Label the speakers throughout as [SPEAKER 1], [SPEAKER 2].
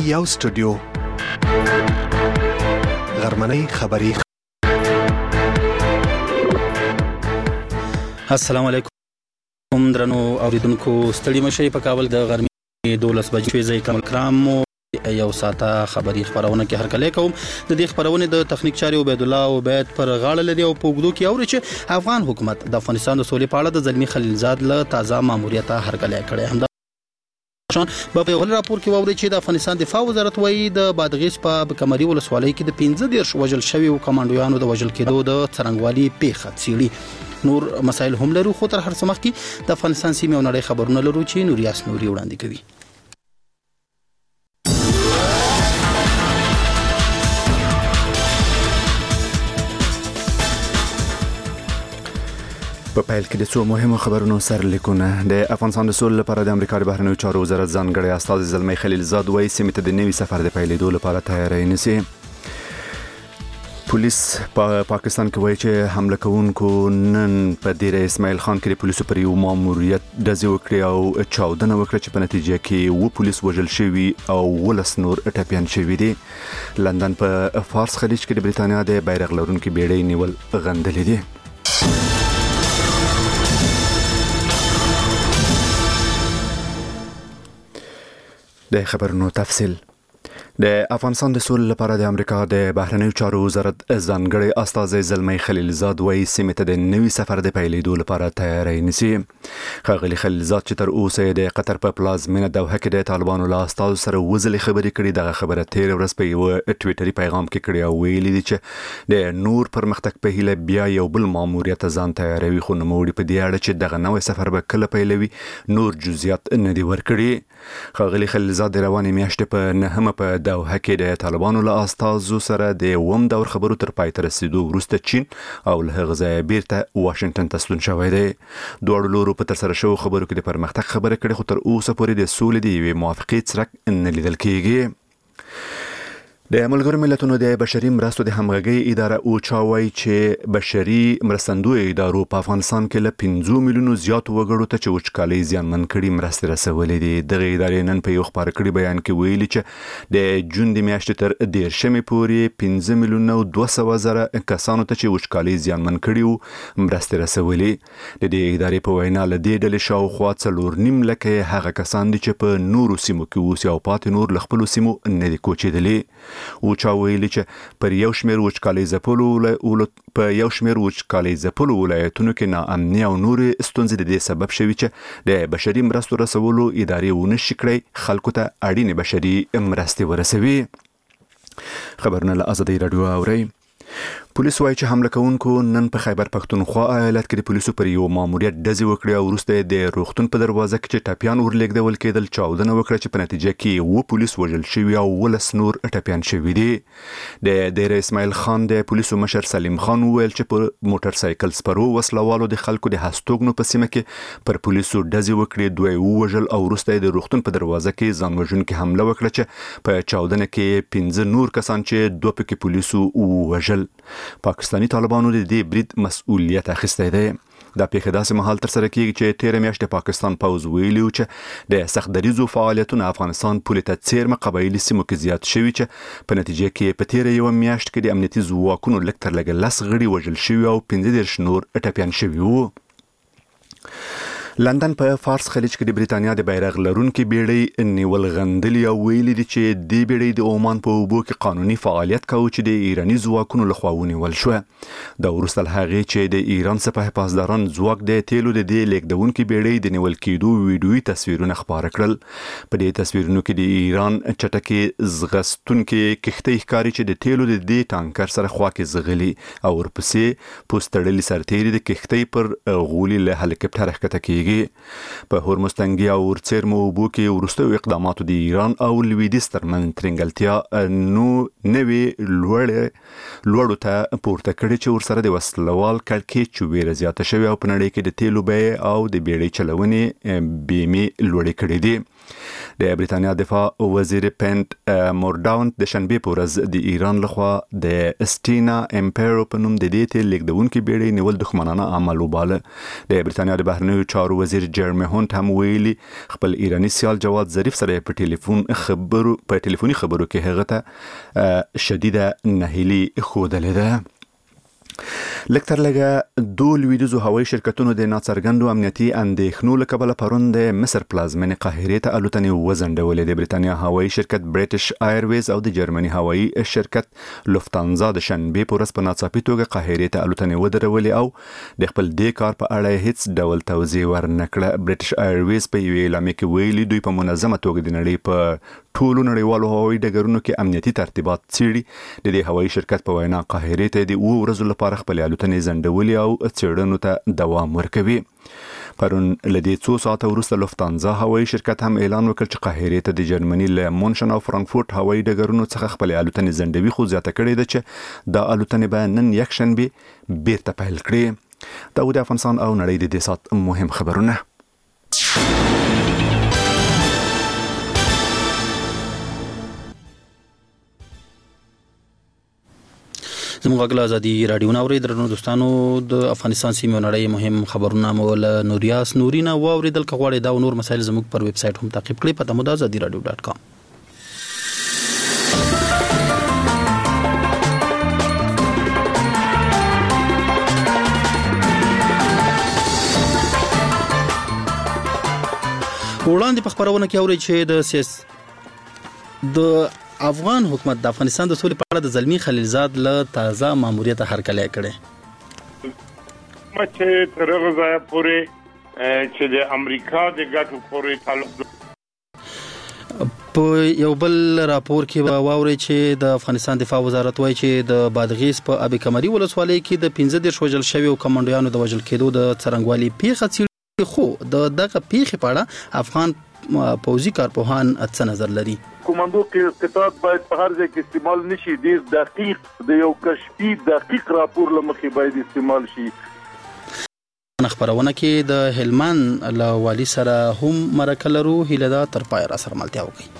[SPEAKER 1] یو سټوډیو غرمنۍ خبري.
[SPEAKER 2] السلام علیکم درنو اوریدونکو، ستړي مشي په کابل د غرمې 12 بجې ځای کمل کرام یو ساته خبري خبرونه کې هرکلی کوم. د دې خبرونه د تخنیک چاري عبید الله عبید پر غاړه لري او په وګړو کې اوري چې افغان حکومت د افغانستان د سولې په اړه د زلمی خلیلزاد له تازه ماموریت هرکلی کړی. هم په یو راپور کې ووري چې د افغانستان دفاع وزارت وایي د بادغیس په کمري ولسوالۍ کې د 15 وژل شوی او کمانډویانو د وژل کېدو د څرنګوالي پیښه څیړي. نور مسایل هم لرو، خو تر هر څه مخکې د افغانستان سیمې او نړۍ خبرونه لرو چې نوریاس نوري وړاندې کوي.
[SPEAKER 3] په پیل کې د څو مهمو خبرونو سرلیکونه. د افغانستان د سولې لپاره د امریکا د بهرنیو چارو وزارت ځانګړی استازی زلمی خلیلزاد وایي سیمې ته د نوي سفر د پیلېدو لپاره تیاری نیسي. پولیس په پاکستان کې وایي چې حمله کوونکو نن په دیره اسماعیل خان کې د پولیسو پر یو ماموریت ډزې وکړې او چاودنه وکړه چې په نتیجه کې 2 پولیس وژل شوي او 19 نور ټپیان شوي دي. لندن په فارس خلیج کې د بریتانیا د بیرغ لرونکي بیړۍ نیول غندلې دي. د خبرونو تفصیل. د افغانستان د سولې لپاره د امریکا د بهرنیو چارو وزارت ځانګړی استازی زلمی خلیلزاد وایي سیمې ته د نوي سفر د پیلېدو لپاره تیاری نیسي. ښاغلي خلیلزاد چې تر اوسه د قطر په پلازمینه دوحه کې د طالبانو له استازو سره وځلې خبرې کړي، دغه خبره تېره ورځ په یو ټویټري پیغام کې کړې او ویلي دي چې د نور پرمختګ په هیله بیا یو بل ماموریت ځان تیاروي، خو نوموړي په دې اړه چې دغه نوی سفر به کله پیلوي نور جزئیات نه دي ورکړي. ښاغلي خلیلزاد د روانې میاشتې په 9 په دوحه کې د طالبانو له استازو سره د اوم دور خبرو تر پای ته رسیدو وروسته چین او له هغه ځایه بیرته واشنگټن ته ستون شوی دی. دواړو لورو په ترسره شوو خبرو کې د پرمختګ خبره کړې، خو تر اوسه پورې د سولې د یوې موافقې څرک نه لیدل کېږي. د ملګرو ملتونو د بشري مرستو د همغږۍ اداره اوچا وایي چې بشري مرستندویو ادارو په افغانستان کې له 15 میلیونو زیاتو وګړو ته چې وچکالۍ زیانمن کړي مرستې رسولې دي. دغه ادارې نن په یو خپاره کړي بیان کې ویلي چې د جون د میاشتې تر 13 پورې 15 میلیونه او 200 زره کسانو ته چې وچکالۍ زیانمن کړي وو مرستې رسولې. د دې ادارې په وینا له دې ډلې شاوخوا 4.5 لکه هغه کسان دي چې په نورو سیمو کې اوسي او پاتې نور له خپلو سیمو نه دي کوچېدلي. اوچا ویلي چې پر یو شمېر وچکالۍ ځپلو ولایتونو کې ناامني او نورې ستونزې د دې سبب شوي چې د بشري مرستو رسولو ادارې ونشي کړی خلکو ته اړینې بشري مرستې ورسوي. خبرونه له ازادۍ راډیو اورئ. پولیس وایي چې حمله کوونکو نن په خیبر پښتونخوا ایالت کې د پولیسو پر یو ماموریت ډزې وکړې او وروسته د روغتون په دروازه کې چې ټپیان ورلېږدول کېدل چاودنه وکړه چې په نتیجه کې 2 پولیس وژل شوي او 19 نور ټپیان شوي دي. د دیره اسماعیل خان د پولیسو مشر سلیم خان وویل چې په موټر سایکل سپرو وسلوالو د خلکو د هستوګنو په سیمه کې پر پولیسو ډزې وکړې، 2 ووژل او وروسته د روغتون په دروازه کې ځان وژونکي حمله وکړه چې په چاودنه کې 15 نور کسان چې 2 پکې پولیسو ووژل. پاکستاني طالبانو د دې برید مسؤلیت اخیستی دی. دا پیښه داسې مهال ترسره کیږي چې تېره میاشت د پاکستان پوځ ویلي و چې د سخت دریزو فعالیتونو افغانستان پولې ته څیرمه قبایلي سیمو کې زیات شوي چې په نتیجه کې په تېره یوه میاشت کې د امنیتي ځواکونو لږ تر لږه 10 غړي وژل شوي او 15 نور ټپیان شوي وو. لندن په فارس خلیج کې د بریتانیا د بیرغ لرونکي بیړۍ نیول غندلې او ویلي دي چې دې بیړۍ د عمان په اوبو کې قانوني فعالیت کاوه چې د ایراني ځواکونو لخوا ونیول شوه. دا وروسته له هغې چې د ایران سپاه پاسداران ځواک د تیلو د دې لیږدونکي بیړۍ د نیول کېدو ویډیويي تصویرونه خپاره کړل. په دې تصویرونو کې د ایران چټکې ځغستونکي کښتۍ ښکاري چې د تیلو د دې ټانکر سره خوا کې ځغلي او ورپسې پوستړلي سرتېري د کښتۍ پر غولي له هلیکاپټر ښکته کېږي. په هرمز تنګي او ورڅیرمو اوبو کې وروستیو اقداماتو د ایران او لویدیځ ترمنځ ترنګلتیا لوړو ته پورته کړي چې ورسره د وسلوال کړکېچ ویره زیاته شوې او په نړۍ کې د تیلو بیې او د بیړۍ چلونې بیمې لوړې کړي دي. د بریتانیا دفاع وزیر پینټ مورداونت د شنبې په ورځ د ایران لخوا د اسټینا امپیرو په نوم د دې تیل لیږدونکي بیړۍ نیول دښمنانه عمل وباله. د بریتانیا د بهرنیو چارو چارو وزیر جرمی هونت هم ویلي خپل ایرانی سیال جواد ظریف سره په ټلیفوني خبرو کې هغه ته شدیده نهیلي ښودلې ده. لکتر لګه دوه لویدیزو هوایي شرکتونو د ناڅرګندو امنیتي اندېښنو له کبله پرون د مصر پلازمینې قاهرې ته الوتنې وځنډولې. د بریتانیا هوایي شرکت بریټش ایرویز او د جرمني هوایي شرکت لوفتانزا د شنبې په ورځ په ناڅاپي توګه قاهرې ته الوتنې ودرولې او د خپل دې کار په اړه هیڅ ډول توضیح ورنکړه. بریټش ایرویز په یوې اعلامیه کې ویلي دوی په منظمه توګه د نړۍ په ټولو نړیوالو هوایي ډګرونو کې امنیتي ترتیبات څیړي. د دې هوایي شرکت په وینا قاهرې ته د 2 ورځو لپاره خپل الوتنې ځنډولې او څیړنو ته دوام ورکوي. پرون لدې 2 ساعته وروسته لوفتانزا هوایي شرکت هم اعلان وکړ چې قاهرې ته د جرمني له مونشن او فرانکفورت هوایي ډګرونو څخه خپل الوتنې ځنډوي، خو زیاته کړې ده چې دا الوتنې به نن یکشنبه بیرته پیل کړي. دا د افغانستان او نړۍ د دې سات مهم خبرونه.
[SPEAKER 2] زموږ غږ ازادي رادیو ناوړي درنو دوستانو د افغانستان سیمه نړۍ مهم خبرونه مول نوریاس نورینا واوریدل کغواړي دا نور مسایل زموږ پر ویب سټ هم تعقیب کړئ په tamudazadiradio.com. وړاندې په خبرونه کې اوري چې د افغان حکومت د افغانستان د سولې په اړه د زلمی خلیلزاد له تازه ماموریت هرکلی کړي.
[SPEAKER 1] چې تر هغه ځایه پورې چې د امریکا د ګټو پورې تعلق
[SPEAKER 2] په یو بل راپور کې واوري چې د افغانستان دفاع وزارت وایي چې د بادغیس په ابي کمري ولسوالۍ کې د 15 وژل شوی او کمانډویانو د وژل کېدو د څرنګوالي پیښه څیړي، خو دغه پیښې په اړه افغان پوځي کارپوهان څه نظر لري.
[SPEAKER 4] کوماندو کې قطعات باید په هر ځای کې استعمال نشي، ډیر دقیق د یو کشفي دقیق راپور لمخې باید استعمال شي.
[SPEAKER 2] خبرونه کې د هلمند له والی سره هم مرکه لرو، هیله ده تر پای را سره ملتیا وکړي.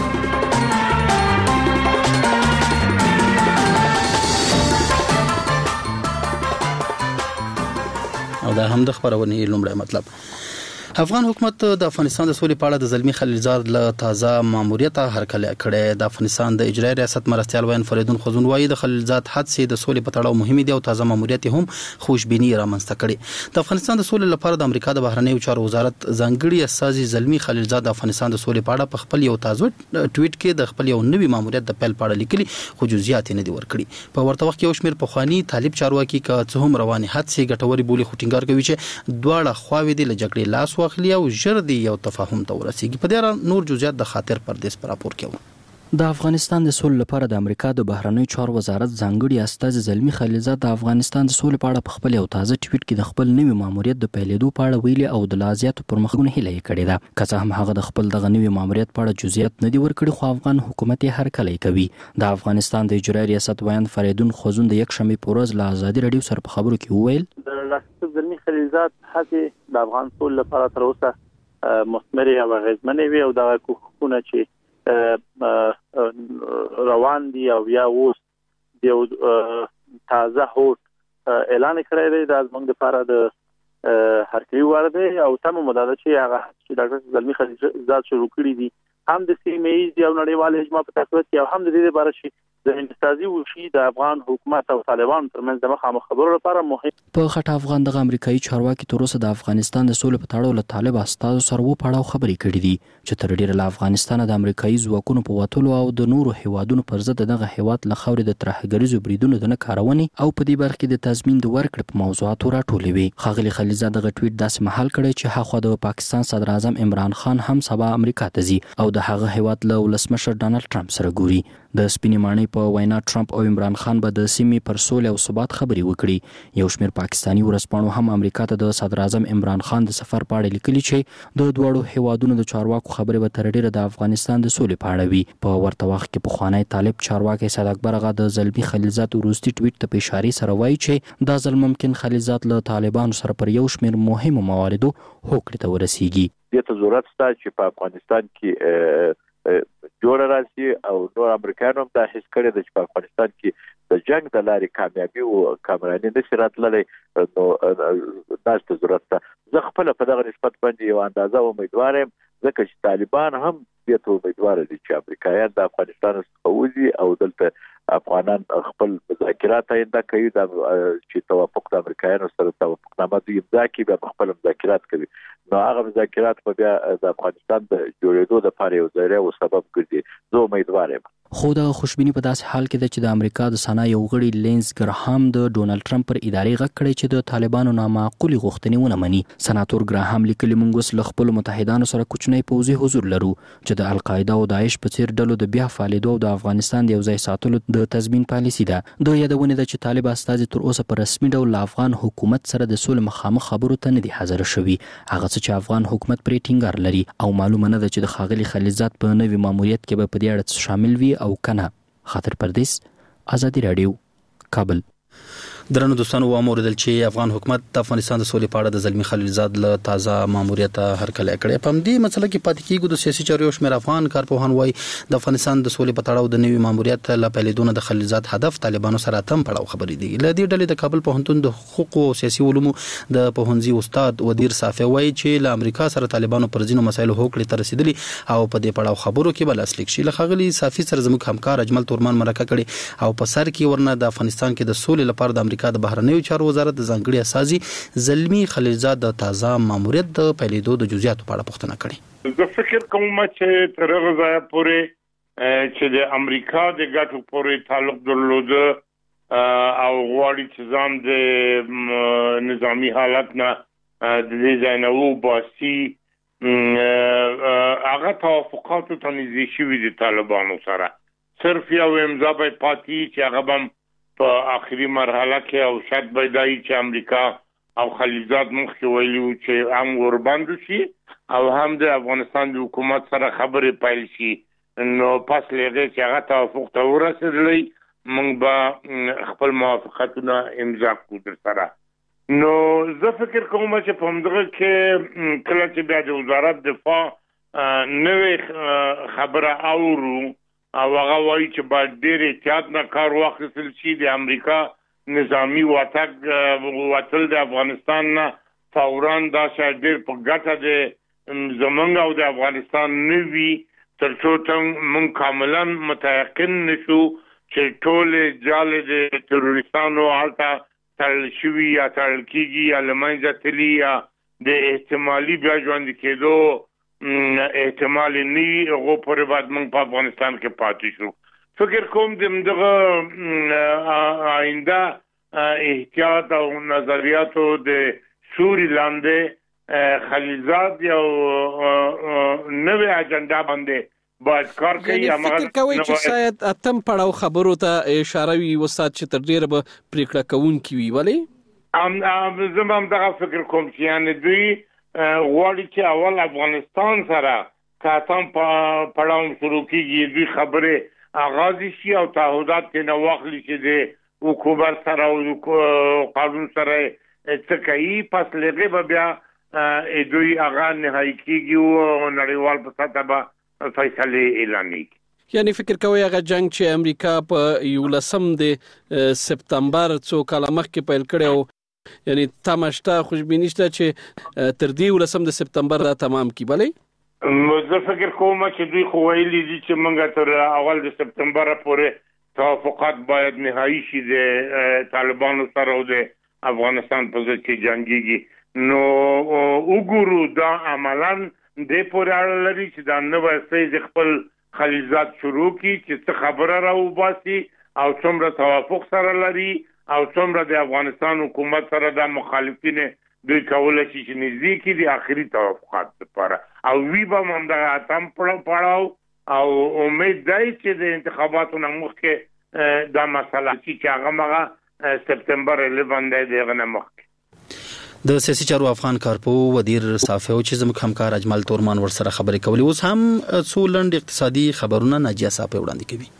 [SPEAKER 2] او دا هم د خبرونې لومړی مطلب. افغان حکومت د افغانستان د سولې په اړه د زلمی خلیلزاد له تازه ماموریت هرکلی کړی. د افغانستان د اجرایي ریاست مرستیال وین فریدون خزون وایي د خلیلزاد حادثې د سولې په تړاو مهمې دي او تازه ماموریت هم خوشبیني رامنځته کړي. د افغانستان د سولې لپاره د امریکا د بهرنیو چارو وزارت ځانګړي استازي زلمی خلیلزاد د افغانستان د سولې په اړه په خپل یو تازه ټویټ کې د خپل یو نوي ماموریت د پیل په اړه لیکلي، خو جزئیات نه دي ورکړي. په ورته وخت کې یو شمېر پخواني طالب چارواکي که څه هم رواني حادثې ګټورې بولي، خو ټینګار کوي چې دواړه خواوې دي له جګړې لاس واخلي او ژر دی یو تفاهم ته ورسیږي. په دې اړه نور جزئیات د خاطر پردیس پر راپور کې.
[SPEAKER 5] د افغانستان د سولې لپاره د امریکا د بهرنیو چارو وزارت ځانګړي استازي زلمی خلیلزاد د افغانستان د سولې په اړه په خپل یو تازه ټویټ کې د خپل نوي ماموریت د پیلېدو په اړه ویلي او د لازیاتو پرمختګونو هیله یې کړې ده. که څه هم هغه د خپل دغه نوي ماموریت په اړه جزئیات نه دي ورکړي، خو افغان حکومت یې هرکلی کوي. د افغانستان د اجرایي ریاست وین فریدون خزون د یکشنبې په ورځ له ازادي رادیو سره په خبرو کې وویل
[SPEAKER 6] د زلمی خلیلزاد هڅې د افغان سولې لپاره تر اوسه مثمرې او اغېزمنې وي او دغه کوښښونه چې روان دي او یا اوس یو تازه هوټ اعلان کړی دی، دا زموږ لپاره د هرکلي وړ دی او تمه مو ده چې هغه چې ډاکټر زلمی خلیلزاد شروع کړي دي هم د سیمه ییز او نړیوال اجماع په تقویت کې او هم د دې لپاره چې د انتسازي وشي د افغان حکومت او طالبان ترمنځ د مخامخ خبرو لپاره مهم.
[SPEAKER 5] په خټه افغان دغه امریکایي چارواکي تر اوسه د افغانستان د سولې په تړاو له طالب استازو سره و پړاو خبرې کړې دي چې تر ډیره له افغانستان د امریکایي ځواکونو په وټولو او د نورو هیوادونو پر ضد دغه هیواد له خاورې د ترهګریزو بریدونو د نه کارونې او په دې برخه کې د تضمین د ورکړې په موضوعاتو راټولې وي. ښاغلي خلیلزاد دغه ټویټ داسې مهال کړی چې هاخوا د پاکستان صدر اعظم عمران خان هم سبا امریکا ته ځي او د هغه هیواد له ولسمشر ډانلډ ټرمپ سره ګوري. د سپینې ماڼۍ په وینا ټرمپ او عمران خان به د سیمې پر سولې او ثبات خبرې وکړي. یو شمېر پاکستاني ورځپاڼو هم امریکا ته د صدر اعظم عمران خان د سفر په اړه لیکلي چې د دواړو هیوادونو د چارواکو خبرې به تر ډیره د افغانستان د سولې په اړه وي. په ورته وخت کې پخوانی طالب چارواکي سید اکبر اغا د زلمی خلیلزاد وروستي ټویټ ته په اشارې سره وایي چې دا ځل ممکن خلیلزاد له طالبانو سره پر یو شمېر مهمو مواردو هوکړې ته ورسیږي.
[SPEAKER 4] دې ته ضرورت شته چې په افغانستان کې
[SPEAKER 6] جوړ راشي او نور امریکایانو هم دا حس کړی چې په افغانستان کې د جنگ د لارې کامیابی او کامراني نشي راتللی نو ناشته ضرورت ده. زه خپل په دغه نسبت باندې یو اندازه امیدوار یم ځکه چې طالبان هم دې ته امیدوار دي چې امریکایان د افغانستان څخه وځي او دلته افغانان خپل مذاکرات آینده کوي چې توافق د امریکایانو سره توافقنامه دوی امضا کړي بیا خپل مذاکرات کوي. نو هغه مذاکرات په بیا د افغانستان د جوړېدو لپاره یو ذریعه او سبب ګرځي. زه امیدوار یم.
[SPEAKER 5] خو د خوشبینی په داسې حال کې ده چې د امریکا د سنا یو غړي لینز ګراهام د ډونالد ټرمپ پر ادارې غږ کړی چې د طالبانو نامعقولي غوښتنې ونه مني. سناتور ګراهام لیکلي موږ اوس له خپلو متحدانو سره کوچنی پوځي حضور لرو چې د القاعده او داعش په څیر ډلو د بیا فعالېدو او د افغانستان د یو ځای ساتلو د تضمین پالیسي ده. د یادونه ده چې طالب استازي تر اوسه په رسمي ډول له افغان حکومت سره د سولې مخامخ خبرو ته نه دي حاضر شوي. هغه څه چې افغان حکومت پرې ټینګار لري او معلومه نه ده چې د ښاغلي خلیلزاد په نوي ماموریت کې به په دې اړه شامل وي او کنه. خاطر پردیس، آزادی رادیو، کابل.
[SPEAKER 2] درنو دوستانو واموردل چې افغان حکومت د افغانستان د سولې په اړه د زلمی خلیلزاد له تازه ماموریت هرکلی کړی. په دې مسله کې پاتې کیږي د سیاسي چارو یو شمېر افغان کارپوهان وایي د افغانستان د سولې په تړاو د نوي ماموریت له پیلېدو د خلیلزاد هدف طالبانو سره اتم پړاو خبرې دي. له دې ډلې د کابل پوهنتون د حقوقو او سیاسي علومو د پوهنځي استاد ودیر صافی وایي چې له امریکا سره طالبانو پر ځینو مسایلو هوکړې ته رسیدلي او په دې پړاو خبرو کې به لاسلیک شي. له ښاغلي صافی سره زموږ همکار اجمل تورمان مرکه کړې او په سر کې ورنه د افغانستان کې د سولې لپاره د امریکا د بهرنیو چارو وزارت د ځانګړي اساسي زلمی خلیلزاد د تازه ماموریت د پیلېدو د جزئیاتو په اړه پوښتنه کړې.
[SPEAKER 1] زه فکر کوم چې تر هغه ځایه پورې چې د امریکا د ګټو پورې تعلق درلوده او غواړي چې ځان د نظامی حالت نه د دې ځای نه وباسي هغه توافقاتو ته نږدې شوي دي طالبانو سره. صرف یو امضا به پاتې چې هغه به په آخري مرحله کې او شاید پیدایي چې امریکا او خلیلزاد مخکې ویلي چې هم ورباندې شي او هم د افغانستان د حکومت سره خبرې پیل شي. نو پس له هغې چې هغه توافق ته ورسېدلی موږ به خپل موافقتونه امضا کړو در سره. نو زه فکر کوم چې په همدغه کې کله چې بیا د وزارت دفاع نوې خبره اورو او هغه وایي چې باید ډېر احتیاط نه کار واخیستل شي. د امریکا نظامی وتل د افغانستان نه فوراً دا شاید ډېر په ګټه د زموږ او د افغانستان نه وي تر څو موږ کاملا متیقن نشو چې ټولې جالې د تروریستانو هلته تړل شوي یا تړل کېږي یا له منځه تلي یا د احتمالي بیا ژوندي کېدو احتمال نه هغو پورې باید موږ په افغانستان کې پاتې شو. فکر کوم د همدغه آینده احتیاط او نظریاتو د سوري لاندې خلیلزاد یو نوې اجنډا باندې باید کار کوي.
[SPEAKER 7] فکر کوي چې شاید اتم پړاو خبرو ته اشاره وي استاد چې تر ډیره به پریکړه کوونکي وي. ولې
[SPEAKER 1] زه هم دغه فکر کوم چې یعنی دوی غواړي چې اول افغانستان سره کاتم پړاو شروع کیږي دوی خبرې آغاز شي او تعهدات کې نو واخلي چې د حکومت سره او قانون سره څه کوي. پس لږه بیا دوی هغه نهایی کیږي او نړیوال په سطح به فیصله اعلانېږي.
[SPEAKER 7] یعنی فکر کوي هغه جنگ چې امریکا په 11 سپتمبر څو کاله مخکې پیل کړی او یعنی تماشتا خوشبینی شته چې تر دې 11 سپتمبر را تمام کی. بلې
[SPEAKER 1] زه فکر کوم چې دوی خو ویلي دي چې موږ تر اول د سپتمبر پورې توافقات باید نهایی شي د طالبانو سره او د افغانستان په ضد کې جنگيږي. نو وګورو دا عملاً د پورې اړه لري چې دا نوې سیز خپل خلیلزاد شروع کی چې څه خبره راوباسي او څومره توافق سره لري او څومره د افغانستان حکومت سره د مخالفین دوی کولای شي چې نږدې کې د آخري توافقات لپاره او وی به هم د اتم پړاو او امید دی چې د انتخاباتو نه مخکې دا مسله چې هغه مغه سپتمبر 11 دغه نه مخکې
[SPEAKER 2] د سیاسي چارو افغان کارپو ودیر صافی او چې زموږ همکار اجمل تورمان ورسره خبرې کولې. اوس هم څو لنډ اقتصادي خبرونه ناجیه صافی وړاندې کوي.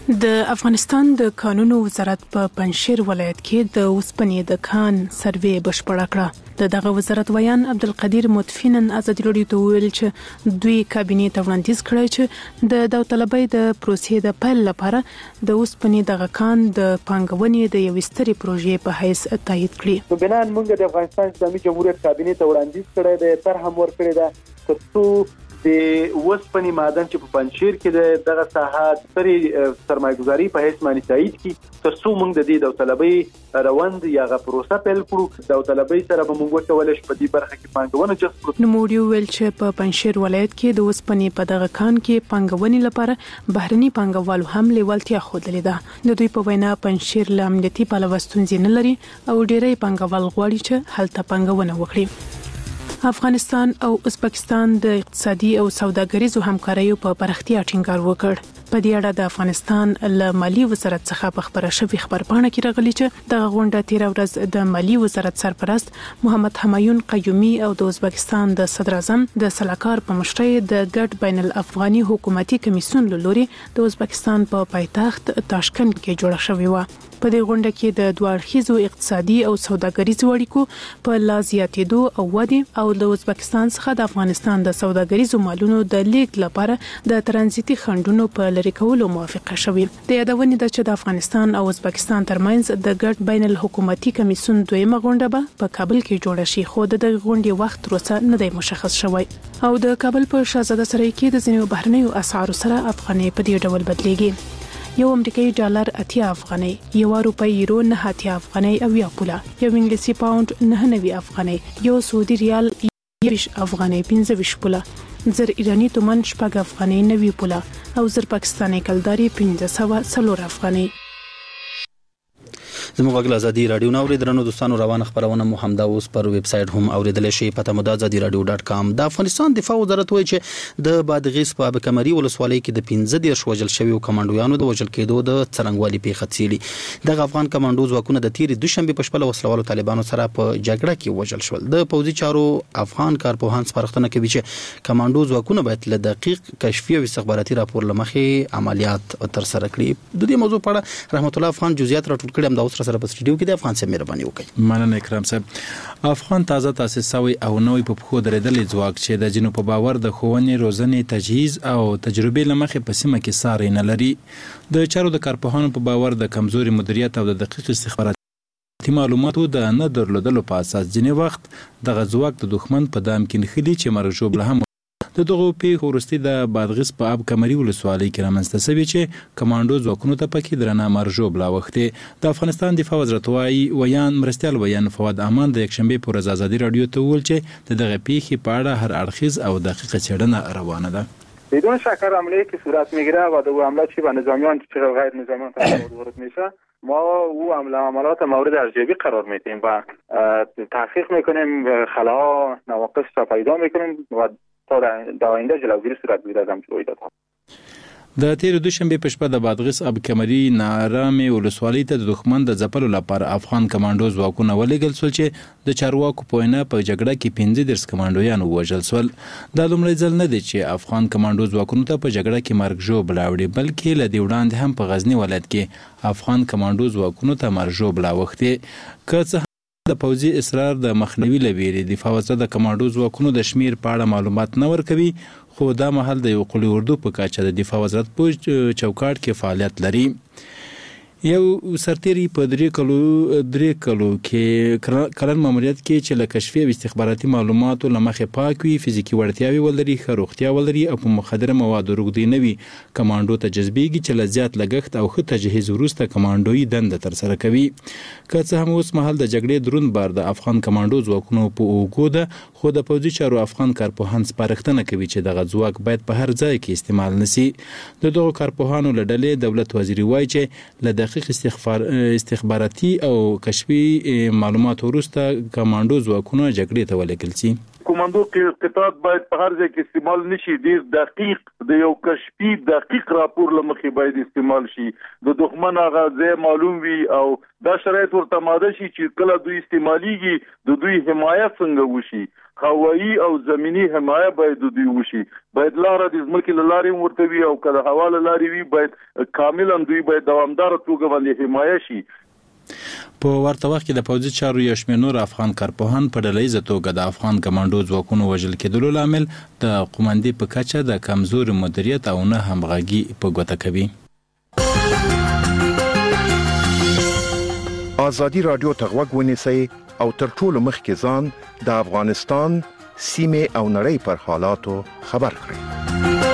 [SPEAKER 8] د افغانستان د کانونو وزارت په پنجشیر ولایت کې د اوسپنې د کان سروې بشپړه کړه. دغه وزارت ویان عبدالقدیر متفینن ازادي راډیو ته ویل چې دوی کابینې ته وړاندیز کړی چې د داوطلبۍ د پروسې د پیل لپاره د اوسپنې دغه کان د پانګونې د یوې سترې پروژې په حیث تایید کړي.
[SPEAKER 9] نو بنان موږ د افغانستان اسلامي جمهوریت کابینې ته وړاندیز کړی دی، طرح هم ورکړی ده ترڅو د اوسپنې معدن چې په پنجشیر کې دغه ساحه سترې سرمایه‌ګذاري په حیث باندې تایید کړي، ترڅو موږ د دې داوطلبۍ روند یا غو پروسه پیل کړو. داوطلبۍ سره به موږ وکولای شو په دې برخه کې پانګونه جذب کړو.
[SPEAKER 8] نو موږ ویل چې په پنجشیر ولایت کې د اوسپنې په دغه کان کې پانګونې لپاره بهرني پانګوالو هم لیوالتیا ښودلې ده. د دوی په وینا پنجشیر له امنیتي پلوه ستونزې نه لري او ډېری پانګوال غواړي چې هلته پانګونه وکړي. افغانستان او ازبکستان د اقتصادي او سوداګریزو همکاریو په پراختیا ټینګار وکړ. په دې اړه د افغانستان له مالی وزارت څخه په خبره شوې خبرپاڼه کې راغلي چې دغه غونډه تیر ورځ د مالی وزارت سرپرست محمد حمایون قیومي او د ازبکستان د صدر اعظم د سلاکار په مشرۍ د ګډ بین الافغاني حکومتي کمیسیون له لوري د ازبکستان په پایتخت تاشکند کې جوړه شوې و. په دې غونډه کې د دوه اړخیزو اقتصادي او سوداګریزو اړیکو په لا زیاتېدو او ودې او د ازبکستان څخه د افغانستان د سوداګریزو مالونو د لیږد لپاره د ترانزیتي خنډونو په لرې کولو موافقه شوې. د یادونې ده چې د افغانستان او ازبکستان ترمنځ د ګډ بین الحکومتي کمیسیون دویمه غونډه به په کابل کې جوړه شي، خو د دغه غونډې وخت تر نه دی مشخص شوی. او د کابل په شاهزاده سرای کې د ځینو بهرنیو اسعارو سره افغانۍ په دې ډول بدلېږي. یو امریکایي ډالر 80 افغانۍ، یو روپۍ یورو 9 افغانۍ او یا پوله، یو انګلیسي پاوند 99 افغانۍ، یو سعودي ریال 20 افغانۍ 15 پوله، زر ایرانی تومان 6 افغانۍ 90 پوله او زر پاکستاني کلداري 1504 افغانۍ.
[SPEAKER 2] زموږ غږ ازادي رادیو نو اوریدلنو دوستانو روانه خبرونه مو همدا اوس پر ویب سټ هم اوریدل شي. پته مو د azadi.radio.com. د افغانستان دفاع وزارت وایي چې د بادغیس په اب کمري ولسوالۍ کې د 15 وژل شوی کمانډویانو د وژل کېدو د څرنګوالي پیښه څیړي. د افغان کمانډو ځواکونه د تیر دوشنبه په شپه وسلوالو طالبانو سره په جګړه کې وژل شول. د پوځي چارو افغان کارپوهان سپارښتنه کوي چې کمانډو ځواکونه باید له دقیق کشفي او استخباراتي راپور لمخې عملیات تر سره کړي. د دې موضوع په اړه رحمت الله افغان جزئیات راټول کړي هم د اوس سره په سټډیو کې د افغان سره مهرباني وکړي.
[SPEAKER 10] مننه اکرام صاحب. افغان تازه تاسیس شوی او نوې په خو درېدلې ځواک چې د جنوب په باور د خوونې روزنې تجهیز او تجربه لمخې په سیمه کې ساري نه لري. د چارو د کارپوهانو په باور د کمزوري مدیریت او د دقیق استخباراتي معلوماتو د نه درلودلو په اساس ځینې وخت د غزواک د دښمن په دام کې نخلي چې مرجوب له هم د دغه پیښو وروسته د بادغیس په اب کمري ولسوالۍ کې رامنځته شوی چې کمانډو ځواکونو ته پکې درنه مرجوب لا وخت د افغانستان دفاع وزارت ویان مرستيال ویان فواد امان د یکشنبه پر ورځ ازادي رادیو ته ویل چې دغه پیښې په اړه هر اړخیز او دقیق څېړنه روانه ده.
[SPEAKER 11] بدون شک عملیه که صورت میگیره و دو عملیات چی و نظامیان چی غیر نظامیان وارد میشه ما او عملات مورد ارزیابی قرار میدیم و تحقیق میکنیم، خلاها نواقص را پیدا میکنیم و تا در آینده جلوگیری صورت بگیرد از همچون رویدادها.
[SPEAKER 10] د تیر دوشنبه په شپه د بادغیس اب کمري نارامې ولسوالۍ ته د دښمن د ځپلو لپاره افغان کمانډو ځواکونه ولېږل شول چې د چارواکو په وینا په جګړه کې 15 کمانډویان ووژل شول. دا لومړی ځل نه دی چې افغان کمانډو ځواکونو ته په جګړه کې مرګ ژوب لاوړي، بلکې له دې وړاندې هم په غزنی ولایت کې افغان کمانډو ځواکونو ته مرګ ژوب لاوښتي. که څه د پوځي اصرار د مخنیوي لویری دفاع وزارت د کمانډو ځواکونو د شمیر په اړه معلومات نه ورکوي، خو دا مهال د یو قوي اردو په کاچه د دفاع وزارت په چوکاټ کې فعالیت لري. یو سرتیری په 3 کلو کې کلن ماموریت کې چې له کشفي او استخباراتي معلوماتو لمخې پاک وي، فزیکي وړتیاوې ولري، ښه روغتیا ولري او په مخدره موادو روږدی نه وي، کمانډو ته جذبېږي چې له زیات لګښت او ښه تجهیز وروسته کمانډوي دنده ترسره کوي. که څه هم اوس مهال د جګړې دروند بار د افغان کمانډو ځواکونو په اوږو ده، خو د پوځي چارو افغان کارپوهان سپارښتنه کوي چې دغه ځواک باید په هر ځای کې استعمال نشي. د دغو کارپوهانو له ډلې دولت وزیر وایي چې له دقیق استخباراتي او کشفي معلوماتو وروسته کمانډو ځواکونه جګړې ته ولېږل شي.
[SPEAKER 4] کوماندو قطعات باید په هر ځای کې استعمال نشي. ډیر دقیق د یو کشفي دقیق راپور لمخې باید استعمال شي. د دښمن هغه ځای معلوم وي او دا شرایط ورته ماده شي چې کله دوی استعماليږي د دوی حمایت څنګه وشي. هوایی او زمینی حمایه باید د دوی وشي. باید لاره د ځمکې له لارې ورته وي او که د هوا له لارې وي باید کاملا دوی باید دوامداره توګه باندې حمایه شي.
[SPEAKER 10] په ورته وخت کې د پوځي چارو یو شمېر نور افغان کارپوهان په ډلهییزه توګه د افغان کمانډو ځواکونو وژل کېدلو لامل د قومندې په کچه د کمزوري مدیریت او نه همغږي په ګوته کوي.
[SPEAKER 12] ازادي رادیو ته غوږ ونیسئ او تر ټولو مخکې ځان د افغانستان سیمې او نړۍ پر حالاتو خبر کړئ.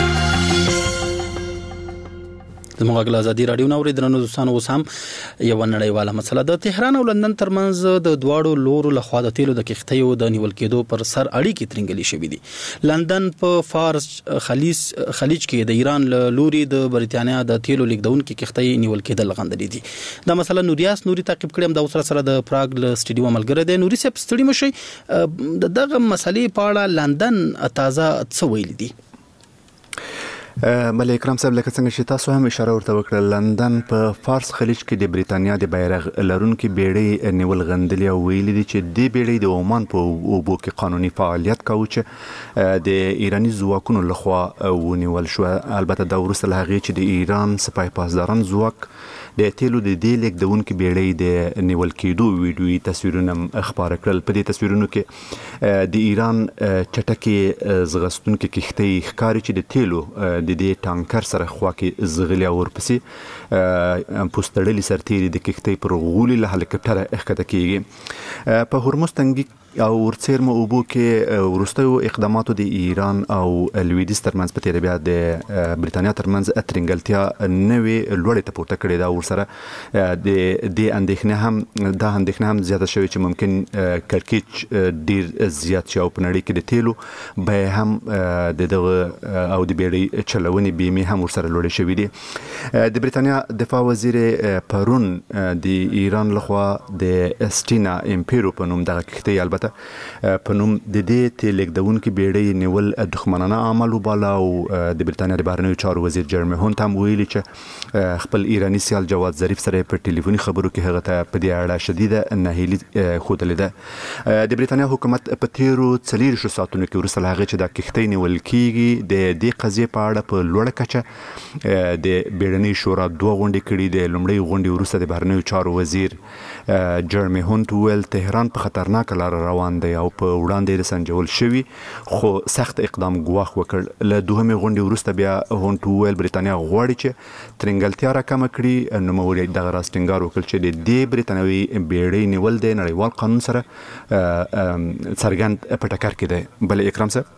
[SPEAKER 2] زموږ غږ ازادي رادیو نو ورېدنه دوستانو اوس هم یو نړیواله مسله د تهران او لندن ترمنځ د دواړو لورو لخوا د تیلو د کښتیو د نیول کېدو پر سر اړیکې ترنګلې شوې دي. لندن په فارس خلیج کې د ایران لوري د بریتانیا د تیلو لیږدونکو کښتۍ نیول کېدل غندلې دي. دا مسله نوریاس نوري تعقیب کړم د سره د پراګ ل سټډیو ملګری دی. نوري صاحب ستړي مشي دغه مسلې په اړه لندن تازه څه ویل دي؟
[SPEAKER 3] ملک اکرام صاحب لکه څنګه چې تاسو هم اشاره ورته وکړه لندن په فارس خلیج کې د بریتانیا د بیرغ لرونکو بیړۍ نیول غندلې او ویلي دي چې د بیړۍ د عمان په اوبو کې قانوني فعالیت کاوه چې د ایرانی ځواکونو لخوا ونیول شو. البته دا وروسته له هغې چې د ایران سپاه پاسداران ځواک د تیلو د دې لیږدونکو بیړۍ د نیول کېدو ویډیويي تصویرونه خپاره کړل. په دې تصویرونو کې د ایران چټکې ځغستونکو کښتۍ ښکاري چې د تیلو د دې ټانکر سره خوا کې زغلی او ورپسې پوستړلي سرتیري د کښتۍ پر غولي له هلیکاپټره ښکته کېږي. په هرمز تنګي او ورڅیرمه اوبو کې وروستیو اقداماتو د ایران او لویدیځ ترمنځ په تیر بیا د بریتانیا ترمنځ اترنګلتیا نوې لوړې ته پورته کړې ده. ورسره د اندېښنه هم زیاته شوې چې ممکن کړکېچ ډیر زیات شي او په نړۍ کې د تیلو بیه هم د دغه او د بیړۍ چلونې بیمې هم ورسره لوړې شوې دي. د بریتانیا دفاع وزیر پرون د ایران لخوا د اسټینا امپیرو په نوم دغه کښتۍ البته په نوم د دې تیل لیږدونکو بیړۍ نیول دښمنانه عمل وباله او د بریتانیا د بهرنیو چارو وزیر جرمي هونت هم ویلي چې خپل ایرانی سیال جواد ظریف سره په ټلیفوني خبرو کې هغه ته په دې اړه شدیده ناهیلي ښودلې ده. د بریتانیا حکومت په تیرو 40 ساعتونو کې وروسته له هغې چې دا کښتۍ نیول کېږي د دې قضیې په اړه په لوړه کچه د بیړنۍ شورا 2 غونډې کړي. د لومړۍ غونډې وروسته د بهرنیو چارو وزیر جرمي هونت ویل تهران په خطرناکه لار روان دی او په وړاندې سنجول شوی خو سخت اقدام ګواښ وکړ. له دوهمې غونډې وروسته بیا هونت ویل بریتانیا غواړي چې ترنګلتیا راکمه کړي. نوموړي دغه راز ټینګار وکړ چې د دې بریتانوي بیړۍ نیول د نړیوال قانون سره څرګند په ټکر کې دی. بل اکرام صاحب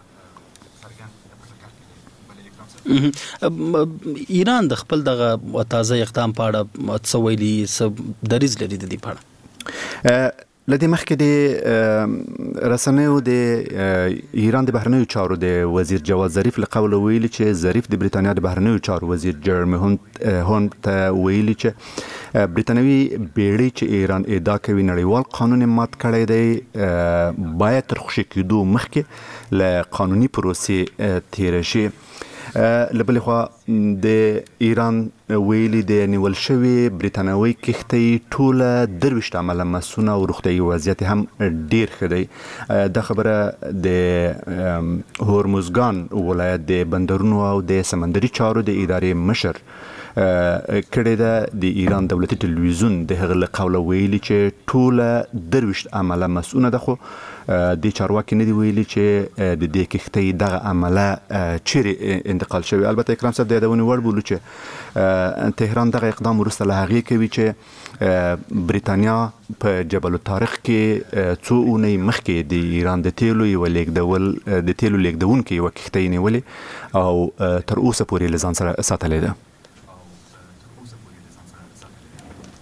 [SPEAKER 2] ایران د خپل دغه تازه اقدام په اړه څه ویلي څه دریځ لري د دې په اړه؟
[SPEAKER 3] لدې مخکې د رسنیو د ایران د بهرنیو چارو د وزیر جواد ظریف له قوله ویلي چې ظریف د بریتانیا د بهرنیو چارو وزیر جرمي هونت ته ویلي چې بریتانوي بیړۍ چې ایران ادعا کوي نړیوال قانون مات کړی دی باید تر خوشي کېدو مخکې له قانوني پروسې تیر شي. لبل خو د ایران ویلي د نیول شوی بریتانوي کښتۍ ټوله 23 عمله مسونه او روغتیايي وضعیت هم ډیر ښه دی. دا خبره د هورمزګان ولایت د بندرونو او د سمندري چارو د ادارې مشر کړی ده. د ایران دولتي ټلویزیون د هغه له قوله ویلي چې ټوله 23 عمله مسونه ده خو د چارواکي نه دی ویلي چې د دې کښتۍ دغه عمله چیرې انتقال شوی. البته اکرام صاحب د یادونې وړ بولو چې تهران دغه اقدام وروسته له هغې کوي چې بریتانیا په جبل الطارق کې څو اونۍ مخکې د ایران د تیلو لیږدونکو یوه کښتۍ نیولې او تر اوسه پورې له ځان سره ساتلې ده.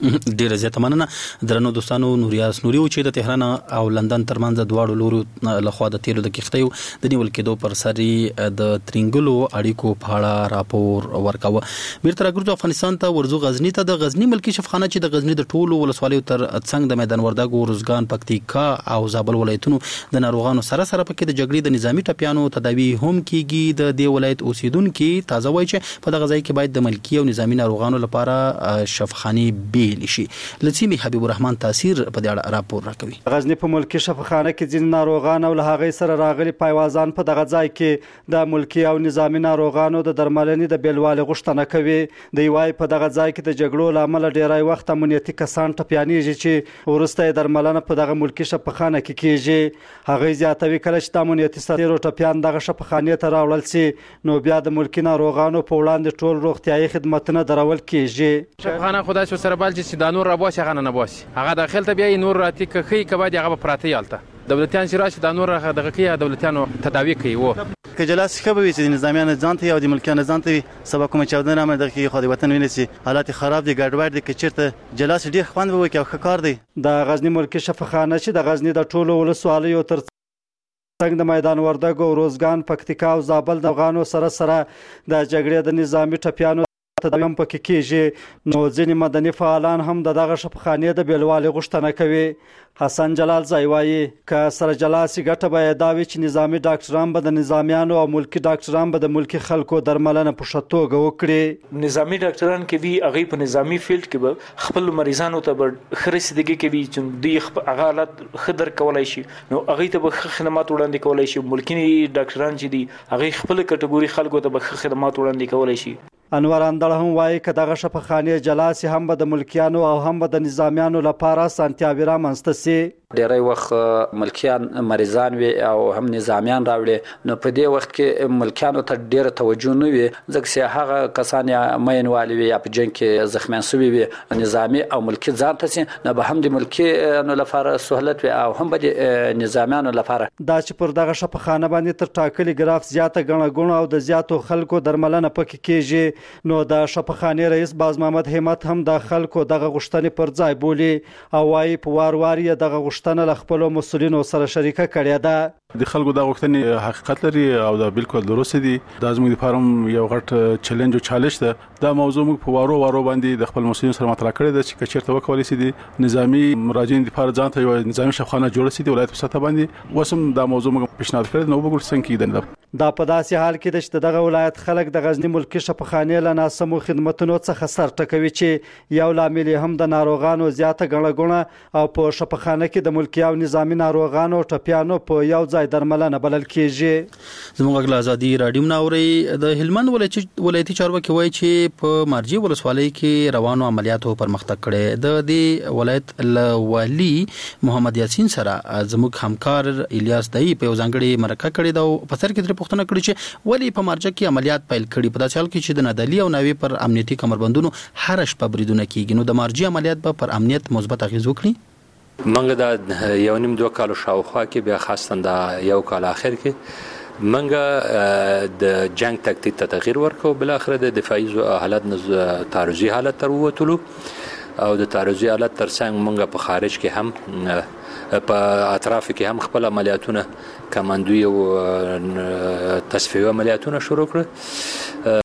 [SPEAKER 2] ډیره زیاته مننه درنو دوستانو. نوریاس نوري چې د تهران او لندن ترمنځ دواړو لورو لخوا د تیلو د کښتیو د نیول کېدو پر سر د ترنګلو اړیکو په اړه راپور ورکاوه. بیرته راګرځو افغانستان ته ورزو غزنی ته. د غزنی ملکی شفخانه چې د غزنی د ټولو ولسوالیو تر څنګ د میدان وردګو، روزګان، پکتیکا او زابل ولایتونو د ناروغانو سره پکې د جګړې د نظامی ټپیانو تداوی هم کیږي. د دې ولایت اوسیدونکو تازه وایي چې په دغه ځای کې باید د ملکی او نظامی ناروغانو لپاره شفخانه بیل شي. لسیمی حبیب الرحمن تاثیر په دې اړه راپور راکوي.
[SPEAKER 13] غزنی په ملکی شفخانه کې ځین ناروغان او له هغه سره راغلي پایوازان په دغه ځای کې د ملکی او نظامی ناروغانو د درملنې د بیلوالي غوښتنه کوي. د یوای په دغه ځای کې د جګړو لامل ډیری وخت امنیتي کسان ټپیانېږي چې ورسته درملنه په دغه ملکی شفخانه کې کیږي. هغه زیاتوي کله چې د امنیتي سرتیرو ټپیان دغه شفخانه ته راوړل سي نو بیا د ملکی ناروغانو په وړاندې ټول روغتیايي خدماتونه درول کیږي.
[SPEAKER 14] شفخانه خدای شو سره بل چې دانور را باسي هغه نه باسي، هغه داخل ته بیا نور راتی کوي کبا دی هغه پراته یالته دولتيان چې راشي د نور دغه کې دولتيانو تداوی کوي. وو
[SPEAKER 15] که جلاس خبري چې نظامیان ځان ته او د ملکیان ځان ته سبا کوم چاودنه هم دغه کې خو د وطن ویني حالات خراب دي، ګډوډ دي، کچرته جلاس ډیر خوند وو کې او کار دی.
[SPEAKER 13] د غزنی ملکی شفخانه چې د غزنی د ټولو ولسوالیو تر څنګ د میدان وردګو، روزګان، پکتیکا او زابل د افغانو سره د جګړې د نظامی ټپیانو تداوی هم پکې کیږي. نو ځینې مدني فعالان هم دغه شفخانه د بیلوالي غوښتنه کوي. حسن جلال ځای وایي که سره جلاسي ګټه به دا وي چې نظامی ډاکټران به د نظامیانو او ملکی ډاکټران به د ملکی خلکو درملنه په ښه توګه وکړي.
[SPEAKER 16] نظامی ډاکټران کې وی هغه په نظامی فیلډ کې به خپل مریضانو ته به خرسیدګي کوي چې دوی هغه حالت خدر کولای شي، نو هغه ته به خدمات وړاندې کولای شي. ملکی ډاکټران چې دي هغه خپل کټګوري خلکو ته به خدمات وړاندې کولای شي.
[SPEAKER 13] انور اندړ هم وایي که دغه شفخانه جلاسي هم به د ملکیانو او هم به د نظامیانو لپاره سانتیاوي رامنځته سي.
[SPEAKER 17] ډیری وخت ملکیان مریضان وي او هم نظامیان راوړي، نو په دې وخت کې ملکیانو ته ډیره توجه نه وي ځکه چې هغه کسان یا مینوالي وي یا په جنګ کې زخمیان شوي وي، نظامي او ملکی ځان ته سي نه به هم د ملکیانو لپاره سهولت وي او هم به د نظامیانو لپاره.
[SPEAKER 13] دا چې پر دغه شفخانه باندې تر ټاکلي ګراف زیاته ګڼه ګوڼه او د زیاتو خلکو درملنه پکې کیږي، نو د شفخانه رئیس باز محمد همت هم د خلکو دغه غوښتنې پر ځای بولي او وايي په وار یې دغه غوښتنه له خپل مسؤلینو سره شریکه کړې ده.
[SPEAKER 18] د خلکو د غوښتنې حقیقت لري او دا بالکل درست دي. دا زموږ لپاره یو غټ چیلنج او چالش ده. دا موضوع موږ په وارو باندې د خپل مسؤلینو سره مطرح کړې ده چې چیرته وکولای شي د نظامی مراجعین لپاره ځان ته یو نظامی شفخانه جوړ شي د ولایت په سطح باندې. وسم دا موضوع موږ پیشنهاد کړی نو وګورئ څنګه کیدنه.
[SPEAKER 13] دا په داسې حال کې چې دغه ولایت خلک د غزنی ملکی شفخانه له ناسمو خدماتو څخه سر ټکوي چې یو لامل هم د ناروغانو زیاته ګڼه ګوڼه او په شفخانه کې د ملکی او نظامی ناروغانو ټپیانو په یو ځای درملنه بلل کیږي.
[SPEAKER 2] زموږ غلا ازادي رادیو ناوري د هلمند ولایتي چارواکي وایي چې په مارجی ولسوالۍ کې روانو عملیاتو پرمختګ کړي. د دې ولایت والی محمد یاسین سره زموږ همکار الیاس دای په ځانګړي مرکه کړي دا په سر کې پوښتنه کړې چې ولی په مارجه کې عملیات پیل کړي په داسې حال کې چې د نادلی او ناوی پر امنیتي کمربندونو هر شپه بریدونه کیږي. نو د مارجه عملیات به پر امنیت مثبت اغیز وکړي.
[SPEAKER 19] منګه د یو نیم 2 کال شاوخوا کې بیا خاصه د یو کال اخر کې منګه د جنگ تکتیک ته تغییر ورکړو، بل اخر د دفاعي حالت تعرضي حالت تر ووتلو او د تعرضي حالت ترڅنګ منګه په خارج کې هم په اطراف کې هم خپل عملیاتونه کمانډوي او تصفیه عملیاتونه شروع کړ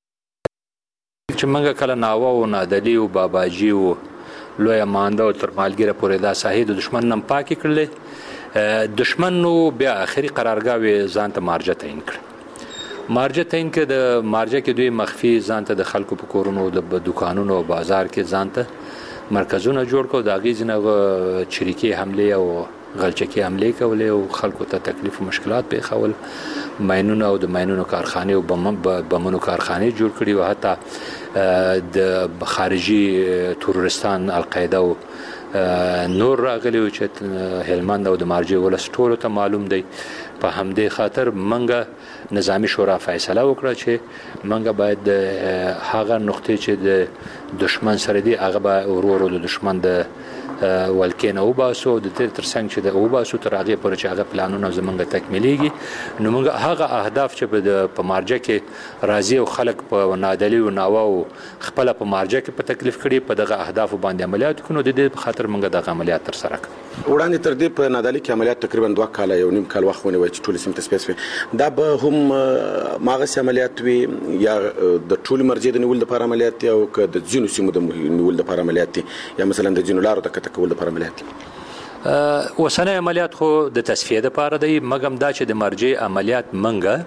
[SPEAKER 19] چې منګه کله ناوه او نادلی او باباجي او لوی مانده او تر مالګیره پورې دا ساحې د دشمن نم پاکي کړل. دشمن نو بیا اخري قرارګاوي ځان ته مارجه تعین کړ. مارجه تعین کې د مارجه کې دوی مخفي ځان ته د خلکو په کورونو د دکانونو او بازار کې ځان ته مرکزونه جوړ کړو. د غیزنه چریکي حمله او غلچکی حمله کولې او خلکو ته تکلیف او مشکلات پیښول. ماینونو او د ماینونو کارخانه او بمونو کارخانه جوړ کړي او حتی د خارجي تورستان القاعده او نور راغلی و چې هلمند او د مارجې ولس ټولو ته معلوم دی. په همدې خاطر منګه نظامی شورا فیصله وکړه چې منګه باید هغه نقطې چې د دشمن سره دی هغه به ورو د دشمن د ولکې نه وباسو د ترڅنګ چې د وباسو تر هغه پر چې هغه پلانونه زمونږ تکمیلېږي. نو موږ هغه اهداف چې په مارجه کې راځي او خلک په نادلی او ناوا او خپل په مارجه کې په تکلیف کړي په دغه اهداف باندې عملیات کوو. د دې په خاطر موږ دغه عملیات تر سره کړو.
[SPEAKER 20] وړاندې تر دې په نادلی کې عملیات تقریبا 2 کال یو نیم کال وخت ونیوي چې ټول سیمه سپیسیفیک دا به هم ماغه عملیات وي یا د ټول مرجې د نیول لپاره عملیات او که د ځینو سیمو د نیول لپاره عملیات یا مثلا د ځینو لارو د کول لپاره عملیات.
[SPEAKER 19] وسنه عملیات خو د تصفیه لپاره دی مګم دا چې د مرجې عملیات منګه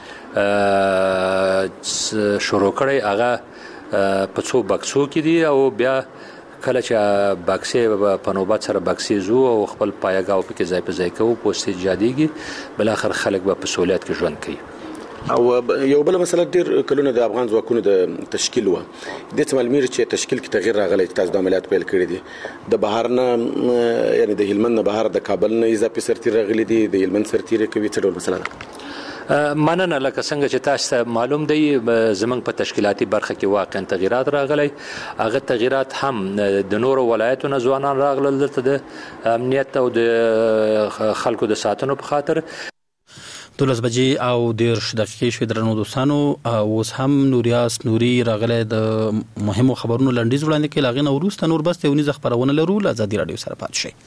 [SPEAKER 19] شروع کړی هغه په څو بکسو کې دی او بیا کله چې باکسې په نوبت سره باکسې زو او خپل پایګاو په کې ځای په ځای کوو پوسټ جاديږي بل اخر خلک به په سہولیت کې ژوند کوي.
[SPEAKER 20] او یو بل مسله ډیر کلونه د افغان ځواکونو د تشکیل و د معلومیر چې تشکیل کې تغییر راغلی تاسو د عملیات پیل کړی دي د بهر نه یعنی د هلمند نه بهر د کابل نه اضافي سرتیر راغلی دي د هلمند سرتیر کوي څه ډول مسله ده؟
[SPEAKER 19] مننه لکه څنګه چې تاسو معلوم دی زمنګ په تشکیلاتي برخه کې واقعا تغیرات راغلي هغه تغیرات هم د نورو ولایتونو ځوانان راغلل د امنیت او د خلکو د ساتنو په خاطر.
[SPEAKER 2] 12 بجې او 10 دقیقې شوې درنو دوستانو. اوس هم نوریاس نوري راغله د مهمو خبرونو لنډیز وړاندې کې لاغې نو وروسته نور بس یونیز خبرونه لرو لازادي رادیو سره پات شي.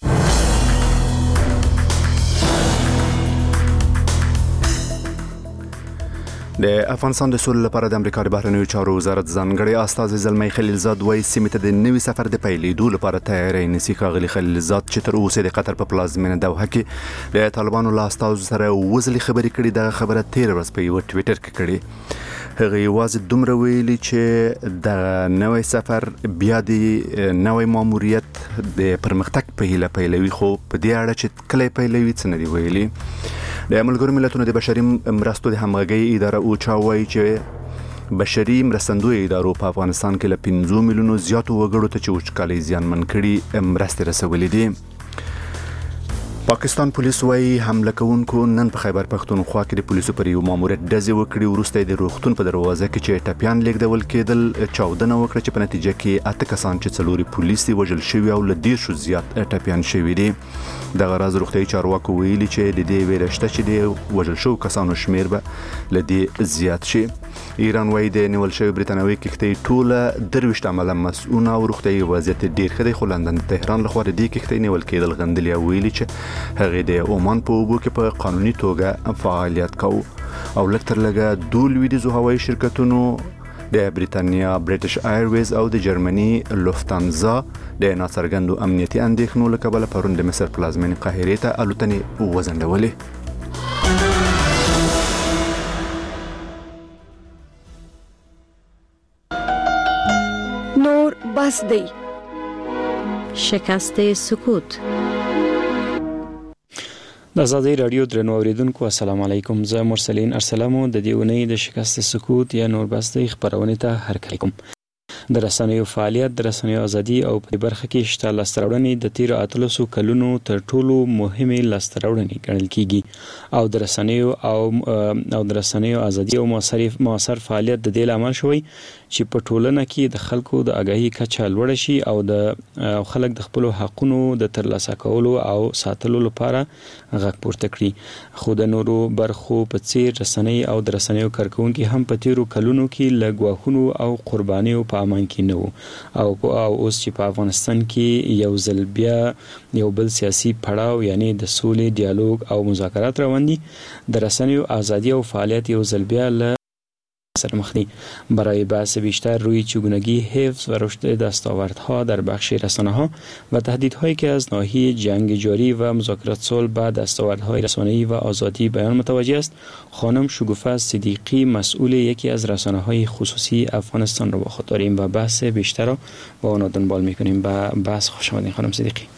[SPEAKER 3] د افغانستان د سولې لپاره د امریکا د بهرنیو چارو وزارت ځانګړي استازي زلمی خلیلزاد وایي سیمې ته د نوي سفر د پیلېدو لپاره تیاری نیسي. ښاغلي خلیلزاد چې تر اوسه د قطر په پلازمینه دوحه کې د طالبانو له استازو سره وزلي خبرې کړي دغه خبره 13 ورځ په یو ټویټر کې کړې. هغه یوازې دومره ویلي چې د نوي سفر بیا د نوي ماموریت د پرمختګ په هیله پیلوي خو په دې اړه چې کله پیلوي څه نه دی ویلي. د ملګرو ملتونو د بشري مرستو د همغږۍ اداره اوچا وایي چې بشري مرستندوی ادارو په افغانستان کې له 15 میلیونو زیاتو وګړو ته چې وچکالي زیانمن کړي مرستې رسولې دي. پاکستان پولیس وایي حمله کوونکو نن په خیبر پښتونخوا کې د پولیسو پر یو ماموریت ډزې وکړې وروسته د روغتون په دروازه کې چې ټپیان لیږدول کېدل چاودنه وکړه چې په نتیجه کې 8 کسان چې 4 پولیس وژل شوي او له 10 زیات ټپیان شوي دي. دغه راز روغتیايي چارواکو ویلي چې د دې ویره شته چې د وژل شوو کسانو شمیر به له دې زیات شي. ایران وایي د نیول شوی برتانوي کښتۍ ټوله 23 عمله مسؤونه او روغتیايي وضعیت ډیر ښه دی خو لندن د تهران لخوا د دې کښتۍ نیول کېدل غندلي او ویلي چې هغه د عمان په اوبو کې په قانوني توګه فعالیت کوي. او لکتر لګه دوه لویدیزو هوایي شرکتونو د بریتانیا برټش ایرویز او د جرمني لوفتانزا د ناڅرګندو امنیتي اندېښنو له کبله پرون د مصر پلازمینې قاهرې ته الوتنې وځنډولې.
[SPEAKER 21] نور بس دی شکست سکوت.
[SPEAKER 22] د آزادۍ رادیو درنو اوریدونکو السلام علیکم. زه مرسلین ارسلمو د دې اونۍ د شکست سکوت یا نور بس دی خبرونه ته هرکلی کوم. د رسنیو فعالیت د رسنیو ازادي او په برخه کې شته لستراوړنې د 13 کلونو تر ټولو مهمه لستراوړنې ګڼل کیږي او د رسنیو ازادي او موثر فعالیت د دې لامل شوی چې په ټولنه کې د خلکو د آگاهی کچه لوړ شي او د خلک د خپل حقوقو د ترلاسه کولو او ساتلو لپاره غږ پورته کړي. خو د نورو برخو په څیر رسنۍ او د رسنیو کارکونکو هم په 13 کلونو کې لګواهونو او قربانیو په امان کې نه او اوس چې په افغانستان کې یو ځل بیا یو بل سیاسي پړاو یعنی د سولې ډیالوګ او مذاکرات روان دي د رسنیو ازادي او فعالیت یو ځل بیا سر مخنی برای بحث بیشتر روی چگونگی حفظ و رشد دستاوردها در بخش رسانه‌ها و تهدیدهایی که از ناحیه جنگ جاری و مذاکرات صلح به دستاوردهای رسانه‌ای و آزادی بیان متوجه است خانم شگوفه صدیقی مسئول یکی از رسانه‌های خصوصی افغانستان را با خود داریم و بحث بیشتر را با آن دنبال می‌کنیم. با بحث خوش آمدید خانم صدیقی.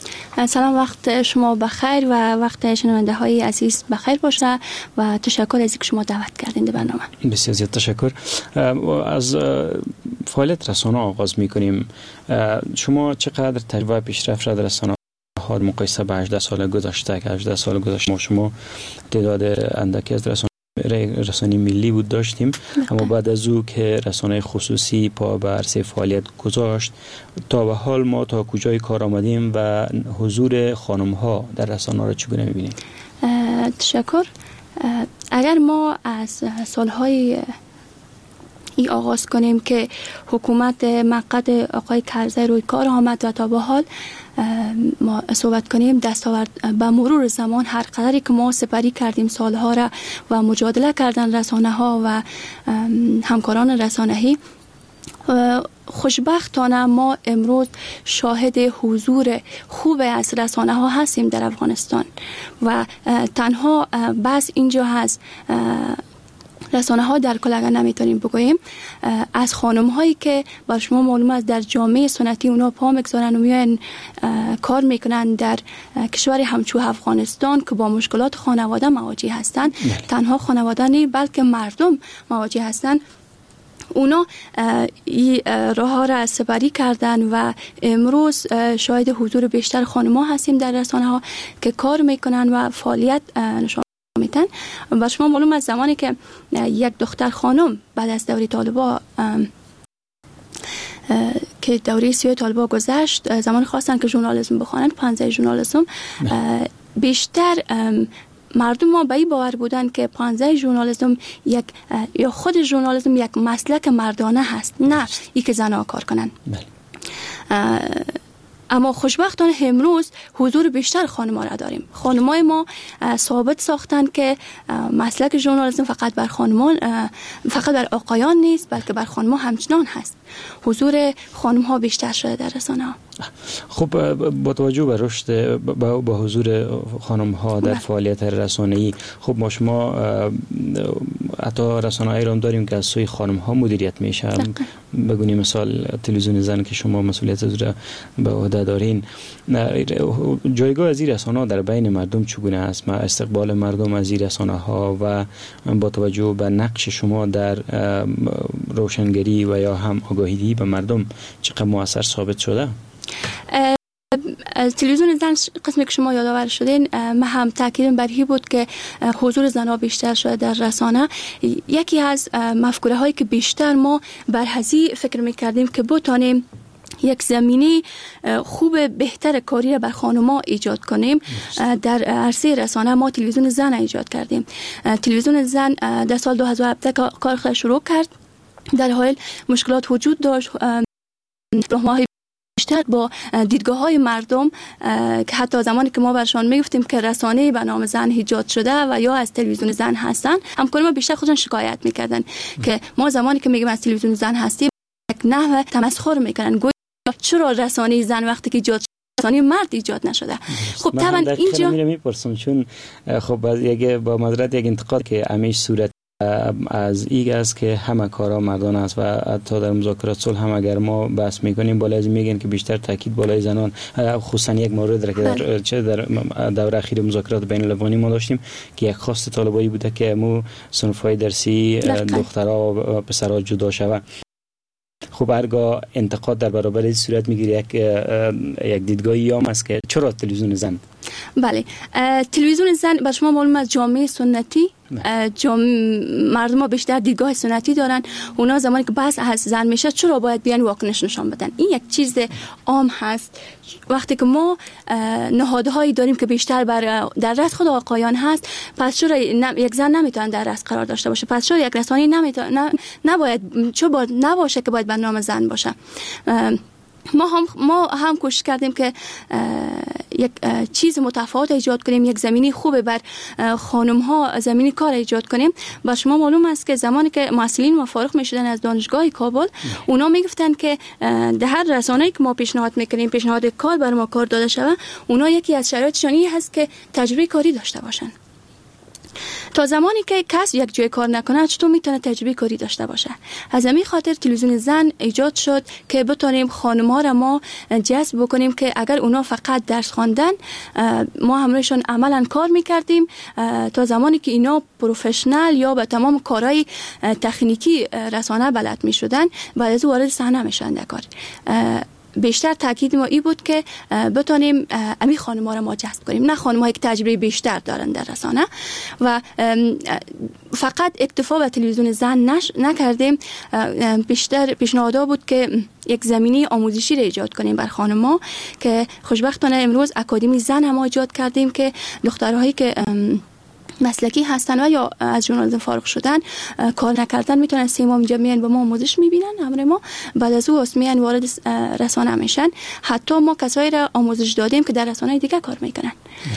[SPEAKER 6] سلام، وقت شما بخیر و وقت شنونده های عزیز بخیر باشه و تشکر از اینکه شما دعوت کردین به برنامه.
[SPEAKER 22] بسیار زیاد تشکر. از فعالیت رسانه آغاز میکنیم. شما چقدر تجربه پیشرفت در رسانه ها مقایسه به 18 سال گذشته که 18 سال گذشته شما تعداد اندکی از رسانه ملی بود داشتیم، اما بعد از او که رسانه خصوصی پا به عرصه فعالیت گذاشت تا به حال ما تا کجای کار آمدیم و حضور خانم ها در رسانه را چگونه می‌بینیم؟
[SPEAKER 6] تشکر. اگر ما از سالهای ای آغاز کنیم که حکومت مقعد آقای کرزی روی کار آمد و تا به حال ما صحبت کنیم، دستاورد به مرور زمان هر قدری که ما سپری کردیم سالها را و مجادله کردن رسانه ها و همکاران رسانه‌ای، خوشبختانه ما امروز شاهد حضور خوب از رسانه ها هستیم در افغانستان و تنها بس اینجا هست رسانه ها در کل اگر نمیتونیم بگوییم از خانم هایی که با شما معلوم است در جامعه سنتی اونا پا میگذارن و میان کار میکنن در کشور همچو افغانستان که با مشکلات خانواده مواجه هستند، تنها خانواده نه بلکه مردم مواجه هستند، اونا این راه ها را سپری کردن و امروز شاید حضور بیشتر خانم ها هستیم در رسانه ها که کار میکنن و فعالیت نشان میتن. و شما معلوم از زمانی که یک دختر خانم بعد از دوره طالبا که دوره سیاه طالبا گذشت، زمان خواستن که ژورنالیسم بخوانند، 15 ژورنالیسم، بیشتر مردم ما به این باور بودن که 15 ژورنالیسم یک یا خود ژورنالیسم یک مسلک مردانه هست، نه ای که زنها کار کنن. اما خوشبختانه امروز حضور بیشتر خانم‌ها را داریم. خانم‌های ما ثابت ساختن که مسلک ژورنالیسم فقط بر خانمان، فقط بر آقایان نیست بلکه بر خانم‌ها همچنان هست. حضور خانم‌ها بیشتر شده در رسانه‌ها.
[SPEAKER 22] خب با توجه به رشد با حضور خانم‌ها در فعالیت رسانه‌ای، خب ما شما حتی رسانه‌ای را داریم که از سوی خانم‌ها مدیریت میشه. بگونی مثال تلویزیون زن که شما مسئولیت از را به عهده دارین، جایگاه از این رسانه‌ها در بین مردم چگونه است؟ استقبال مردم از این رسانه‌ها و با توجه به نقش شما در روشنگری و یا هم آگاهی به مردم چقدر مؤثر ثابت شده؟
[SPEAKER 6] تلویزیون زن قسمی که شما یادآور شدین، من هم تاکیدم بر این بود که حضور زنها بیشتر شده در رسانه. یکی از مفکوره هایی که بیشتر ما بر هذه فکر میکردیم که بتانیم یک زمینی خوب بهتر کاری بر خانم‌ها ایجاد کنیم، در عرصه رسانه ما تلویزیون زن ایجاد کردیم. تلویزیون زن در سال 2017 کار خود شروع کرد، در حال مشکلات وجود داشت، بیشتر با دیدگاه های مردم که حتی زمانی که ما برشان میگفتیم که رسانه به نام زن ایجاد شده و یا از تلویزیون زن هستن، همکاران ما بیشتر خودشون شکایت میکردن که ما زمانی که میگیم از تلویزیون زن هستیم یک نحو تمسخر میکنن، گویا چرا رسانه زن وقتی که ایجاد رسانه مرد ایجاد نشده. خب طبعا اینجا
[SPEAKER 22] میپرسم چون خب یک با مدرت یک انتقاد که همیشه صورت از این است که همه کارا مردان است و حتی در مذاکرات صلح هم اگر ما بحث میکنیم بالای از میگن که بیشتر تاکید بالای زنان، خصوصا یک مورد را که در دوره اخیر مذاکرات بین الافغانی ما داشتیم که یک خواست طالبایی بوده که مو صنف‌های درسی دخترها و پسرها جدا شود. خب هرگاه انتقاد در برابر این صورت میگیره یک دیدگاهی هم است که چرا تلویزیون زن؟
[SPEAKER 6] بله، تلویزیون زن بر شما معلوم از جامعه سنتی، مردم ها بیشتر دیدگاه سنتی دارن. اونا زمانی که بحث از زن میشه چرا باید بیان واکنش نشان بدن؟ این یک چیز عام هست. وقتی که ما نهادهایی داریم که بیشتر در رأس خود آقایان هست، پس چرا یک زن نمیتونه در رأس قرار داشته باشه؟ پس چرا یک رسانه نباید چرا نباشه که باید به نام زن باشه؟ ما هم کوشش کردیم که یک چیز متفاوت ایجاد کنیم، یک زمینی خوب بر خانم ها زمینی کار ایجاد کنیم. با شما معلوم است که زمانی که محصلین ما فارغ میشدن از دانشگاه کابل، اونا میگفتن که در هر رسانه‌ای که ما پیشنهاد میکنیم، پیشنهاد کار بر ما کار داده شود، اونا یکی از شرایطشان این هست که تجربه کاری داشته باشن. تا زمانی که کس یک جای کار نکنه چطور میتونه تجربه کاری داشته باشه؟ از همین خاطر تلویزیون زن ایجاد شد که بتونیم خانم‌ها را ما جذب بکنیم که اگر اونا فقط درس خواندن ما همراهشون عملاً کار میکردیم تا زمانی که اینا پروفشنال یا به تمام کارهای تکنیکی رسانه بلد میشدن بعد از وارد صحنه میشن در کار. بیشتر تاکید ما این بود که بتونیم امی خانم‌ها را ما جذب کنیم، نه خانم‌هایی که تجربه بیشتر دارن در رسانه و فقط اکتفا به تلویزیون زن نکردیم. بیشتر پیشنهادها بود که یک زمینه آموزشی را ایجاد کنیم بر خانم‌ها که خوشبختانه امروز اکادمی زن هم ایجاد کردیم که دخترهایی که مسلکی هستن و یا از ژورنالیسم فارغ شدن کار نکردن میتونن 3 ماه اینجا میان با ما آموزش میبینن همراه ما، بعد از او میان وارد رسانه میشن. حتی ما کسایی را آموزش دادیم که در رسانه دیگه کار میکنن.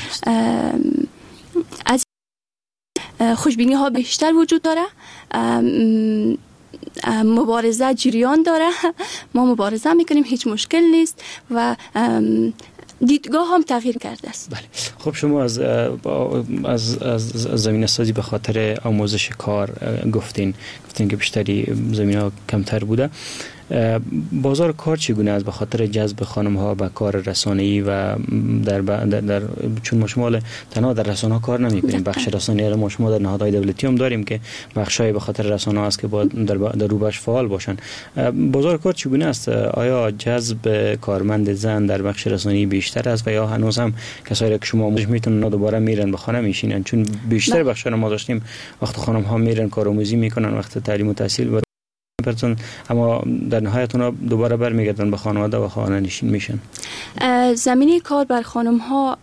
[SPEAKER 6] از خوشبینی ها بیشتر وجود داره، مبارزه جریان داره، ما مبارزه میکنیم، هیچ مشکل نیست و دیدگاه هم تغییر کرده است.
[SPEAKER 22] بله. خب شما از زمینه سازی به خاطر آموزش کار گفتین که بیشتری زمینه کمتر بوده. بازار کار چگونه است به خاطر جذب خانم ها به کار رسانه‌ای و در چون ما شما تنها در رسانه کار نمی‌کنیم، بخش رسانه‌ای ما شما در نهادهای دولتی هم داریم که بخشای به خاطر رسانه است که با در روبش فعال باشن. بازار کار چگونه است؟ آیا جذب کارمند زن در بخش رسانه‌ای بیشتر است و یا هنوز هم کسایی که شما آموزش میتونن دوباره میرن به خانه میشینن؟ چون بیشتر بخشا ما داشتیم وقت خانم ها میرن کارآموزی میکنن، وقت تعلیم و تحصیل اما در نهایت اونا دوباره برمیگردن به خانواده و خانه نشین میشن.
[SPEAKER 6] زمینه کار بر خانم ها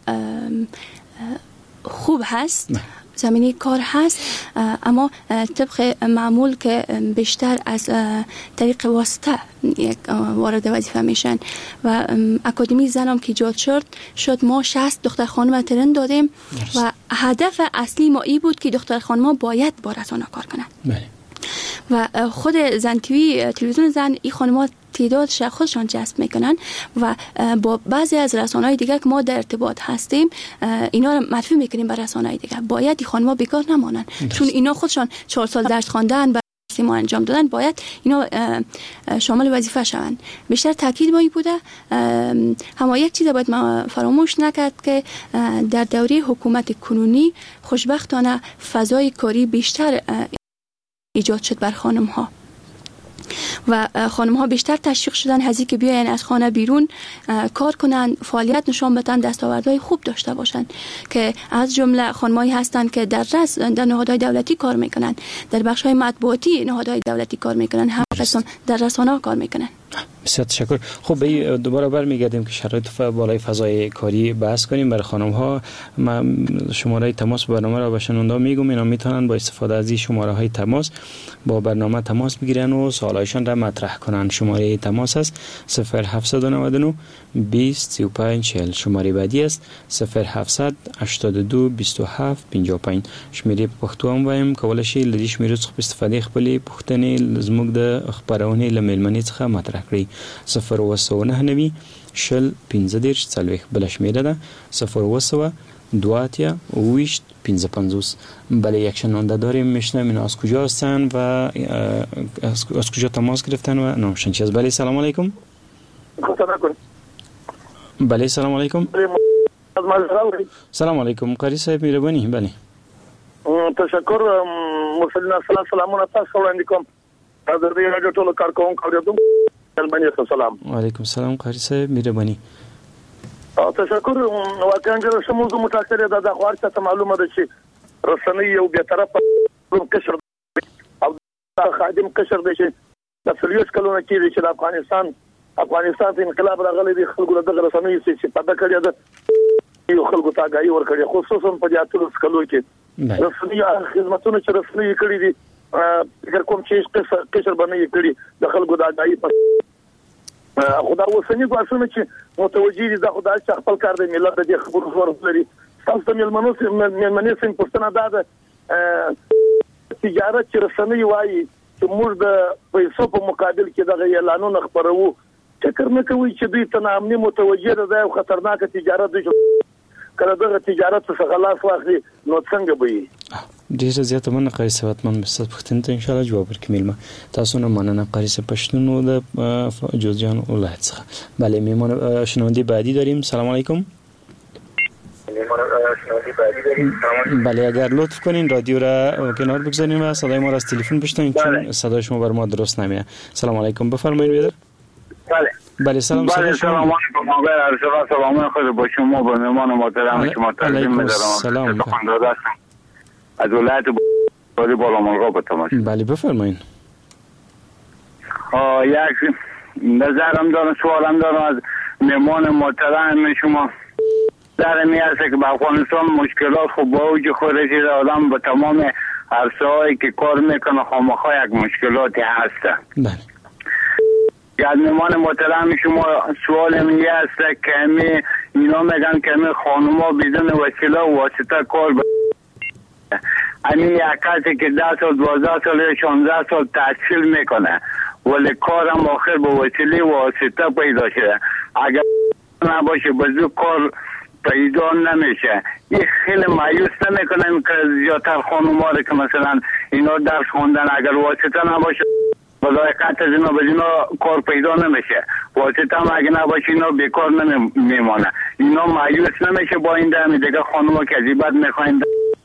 [SPEAKER 6] خوب هست، زمینه کار هست، اما طبق معمول که بیشتر از طریق واسطه وارد وظیفه میشن و اکادمی زنم که ایجاد شد ما 60 دختر خانم ترن دادیم و هدف اصلی ما این بود که دختر خانم باید با رسانه کار کنن. و خود زن تیوی تلویزیون زن این خانم‌ها تعدادش خودشان جذب میکنن و با بعضی از رسانه‌های دیگه که ما در ارتباط هستیم اینا رو معرفی میکنیم به رسانه‌های دیگه. باید این خانم‌ها بیکار نمانن چون اینا خودشان 4 سال درس خواندن و ما انجام دادن، باید اینا شامل وظیفه شوند. بیشتر تاکید ما بوده. اما یک چیز باید ما فراموش نکرد که در دوره حکومت کنونی خوشبختانه فضای کاری بیشتر ایجاد شد بر خانم ها و خانم ها بیشتر تشویق شدن هزی که بیاین از خانه بیرون کار کنن، فعالیت نشان بدن، دستاوردهای خوب داشته باشن که از جمله خانمایی هستن که در نهادهای دولتی کار میکنن، در بخش‌های مطبوعاتی نهادهای دولتی کار میکنن، هم در رسانه‌ها کار میکنن.
[SPEAKER 22] بسیار تشکر. خب دوباره برمیگردیم که شرایط بالای فضای کاری بحث کنیم. برای خانم ها شماره تماس برنامه را به شنونده میگم، اینا میتونن با استفاده از این شماره های تماس با برنامه تماس بگیرن و سوالایشان را مطرح کنن. شماره تماس است 0799 20 35 40. شماره بعدی است 0700 82 27 55. شمیره پښتو هم وایم، کولای شئ له دې شمیرو څخه په استفادې خپلې پوښتنې زموږ د خبرونې له میلمنې څخه مطرح کړئ. 009 شل 15 40 بل شمیره ده 0 دواتیا ویشت 55. بله یک شنونده داریم، میشنویم اینا از کجا هستن و از کجا تماس گرفتن و نامشون چی است. بله سلام علیکم. بله سلام علیکم. سلام علیکم قاری صاحب مهربانی. بله
[SPEAKER 5] تشکر. مرسلین سلامونه تاسو وړاندې کوم. د دې راډیو ټولو کارکونکو اوریدونکو سلام.
[SPEAKER 22] وعلیکم السلام قاری صاحب مهربانی.
[SPEAKER 5] تشکر. واقعا چې سمو زمو متاثر ده د خوار څه معلومه ده چې رسنۍ یو به طرفه کشر او خادم کشر دي چې د فلیوس کلونه کې چې افغانستان ته انقلاب راغلی دی، خلکو د رسنۍ چې په دغه ده یو خلکو ته غاي ورکړي، خصوصا په جاتلو کلو کې رسنۍ خدماتونه چې رسنۍ کړې دي فکر کوم چې کشر باندې کړي د خلکو د غاي په خدا وسنی غواړم چې متوجي دي د خدای څخه خپل کار د ملت د خبرو ورسري تاسو ملمنو سم پښتنه ده تجارت چې رسنۍ وایي چې موږ د پیسو په مقابل کې د اعلانونو خبرو فکر نه کوي چې دوی ته نامني متوجي ده او خطرناک تجارت دي. کله دغه تجارت څخه خلاص واخلي نو څنګه به
[SPEAKER 22] ډیر زیات مننه قاری صاحب، من بس پښتون ته ان شاء الله جواب ورکړم. ما تاسو نه مننه قاری صاحب پښتون د جوزجان ولایت څخه. بله میمون شنونده بعدی داریم. سلام علیکم. بله اگر لطف کنین رادیو را کنار بگذارین و صدای ما را از تلفن بشنوین چون صدای شما بر ما درست نمیاد. سلام علیکم، بفرمایید بیادر. بله سلام.
[SPEAKER 7] بله سلام علیکم آقای ارشد، سلام خود با شما با مهمان محترم شما تقدیم می‌دارم.
[SPEAKER 22] سلام
[SPEAKER 7] از ولایت بالا ملغا به تماس.
[SPEAKER 22] بله بفرمایید.
[SPEAKER 7] یک نظرم دارم، سوالم دارم از مهمان محترم شما. در میاسته که با افغانستان مشکلات خوب با اوج خودش آدم به تمام عرصه‌هایی که کار میکنه خامخا یک مشکلاتی هست.
[SPEAKER 22] بله.
[SPEAKER 7] از مهمان محترم شما سوال میگه است که اینا میگن که خانوما بدون وسیله و واسطه کار همین یک کسی که 10 سال 12 سال یا 16 سال تحصیل میکنه ولی کارم آخر به وسیله و واسطه پیدا شده، اگر نباشه بزرگ کار پیدا نمیشه. این خیلی مایوس نمیکنه که زیادتر خانوما رو که مثلا اینا درس خوندن اگر واسطه نباشه بلای قطع از اینا کار پیدا نمیشه، واسطه هم اگه نباشه اینا بیکار نمیمانه. اینا مایوس نمیشه با این دمی دیگه خانوما که عجیبت میخواین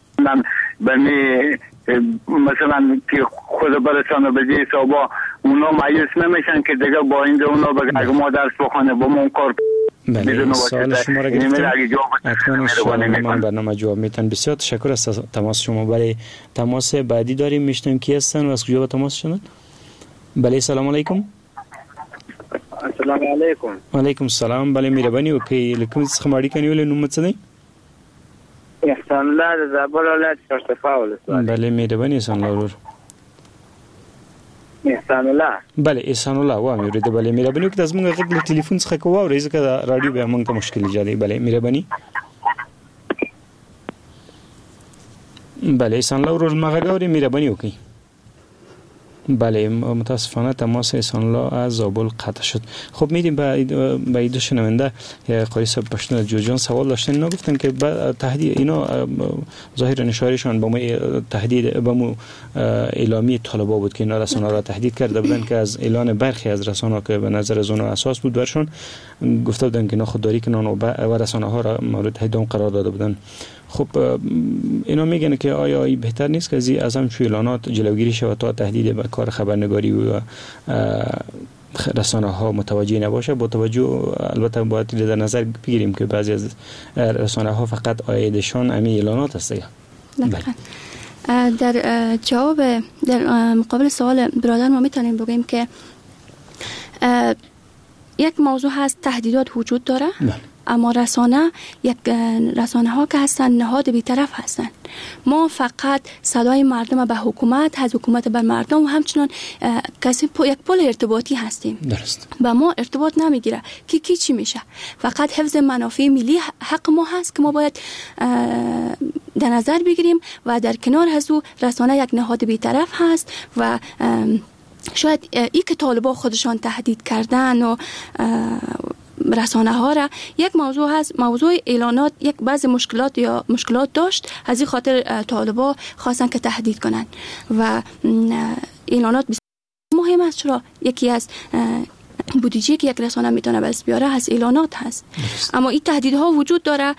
[SPEAKER 7] مثلا که خود برسانه به جای حسابا اونا مایوس نمیشن که دیگه با این اونا بگه اگه ما درس بخونه با من کار.
[SPEAKER 22] بله سوال شما را گرفتیم، حتما انشاءالله من برنامه جواب میتن. بسیار تشکر از تماس شما. برای تماس بعدی داریم، میشنیم کی هستن و از کجا تماس شدن. بله سلام علیکم.
[SPEAKER 7] السلام علیکم.
[SPEAKER 22] وعلیکم السلام. بله مهرباني وکړئ لکه څه خماړي کنيول نوم څه دی؟
[SPEAKER 7] احسان الله د زابل ولایت شرطفا ولسوالۍ.
[SPEAKER 22] بله مهرباني احسان الله ورور.
[SPEAKER 7] احسان الله.
[SPEAKER 22] بله احسان الله و امیر د بله مهرباني وکړئ زموږ غږ له ټلیفون څخه کوو ورې ځکه رادیو به موږ ته مشکل ایجادوي. بله مهرباني. بله احسان الله ورور ما غږ اوري، مهرباني وکړئ. بله متاسفانه تماس احسان الله از زابل قطع شد. خب میدیم به ایدو شنونده قاری صاحب پشتون جوجان سوال داشتن. اینا گفتن که تهدید اینا ظاهرا اشارهشان به ما تهدید به مو اعلامی طالبا بود که اینا رسانه را تهدید کرده بودن که از اعلان برخی از رسانه که به نظر از اونها اساس بود برشون گفته بودن که اینا خودداری کنن و رسانه ها را مورد تهدید قرار داده بودن. خب اینا میگن که آیا این بهتر نیست که از همچون اعلانات جلوگیری شود تا تهدید به کار خبرنگاری و رسانه ها متوجه نباشه؟ با توجه البته باید در نظر بگیریم که بعضی از رسانه ها فقط عایدشان همین اعلانات است.
[SPEAKER 6] در جواب در مقابل سوال برادر ما میتونیم بگیم که یک موضوع هست تهدیدات وجود داره، اما رسانه ها که هستن نهاد بی‌طرف هستن. ما فقط صدای مردم به حکومت، از حکومت بر مردم و همچنان یک پل ارتباطی هستیم.
[SPEAKER 22] درست.
[SPEAKER 6] با ما ارتباط نمیگیره که کی چی میشه. فقط حفظ منافع ملی حق ما هست که ما باید در نظر بگیریم و در کنار از او رسانه یک نهاد بی‌طرف هست و شاید این که طالبان خودشان تهدید کردن و رسانه ها را یک موضوع هست، موضوع اعلانات یک بعض مشکلات داشت، از این خاطر طالبان خواستن که تهدید کنن و اعلانات بسیار مهم است. چرا یکی از بودجه که یک رسانه میتونه بس بیاره از اعلانات هست. اما این تهدیدها وجود داره.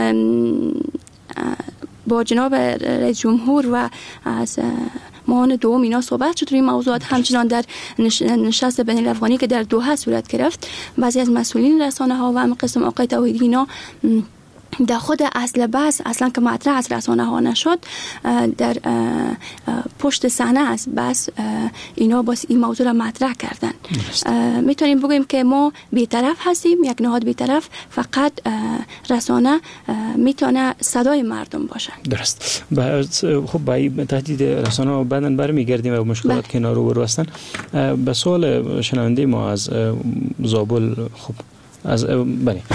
[SPEAKER 6] با جناب رئیس جمهور و از معاون دوم اینا صحبت شد روی موضوعات. همچنان در نشست بین الافغانی که در دوحه صورت گرفت بعضی از مسئولین رسانه ها و هم قسم آقای توحیدی اینا در خود اصل بحث اصلا که مطرح از رسانه ها نشد در پشت صحنه است بس اینا باز این موضوع را مطرح کردن. میتونیم بگیم که ما بی‌طرف هستیم، یک نهاد بی‌طرف، فقط رسانه میتونه صدای مردم باشه.
[SPEAKER 22] درست. خب با این تهدید رسانه ها بعداً برمیگردیم و مشکلات که اینا رو هستن. به سوال شنونده ما از زابل، خب از بله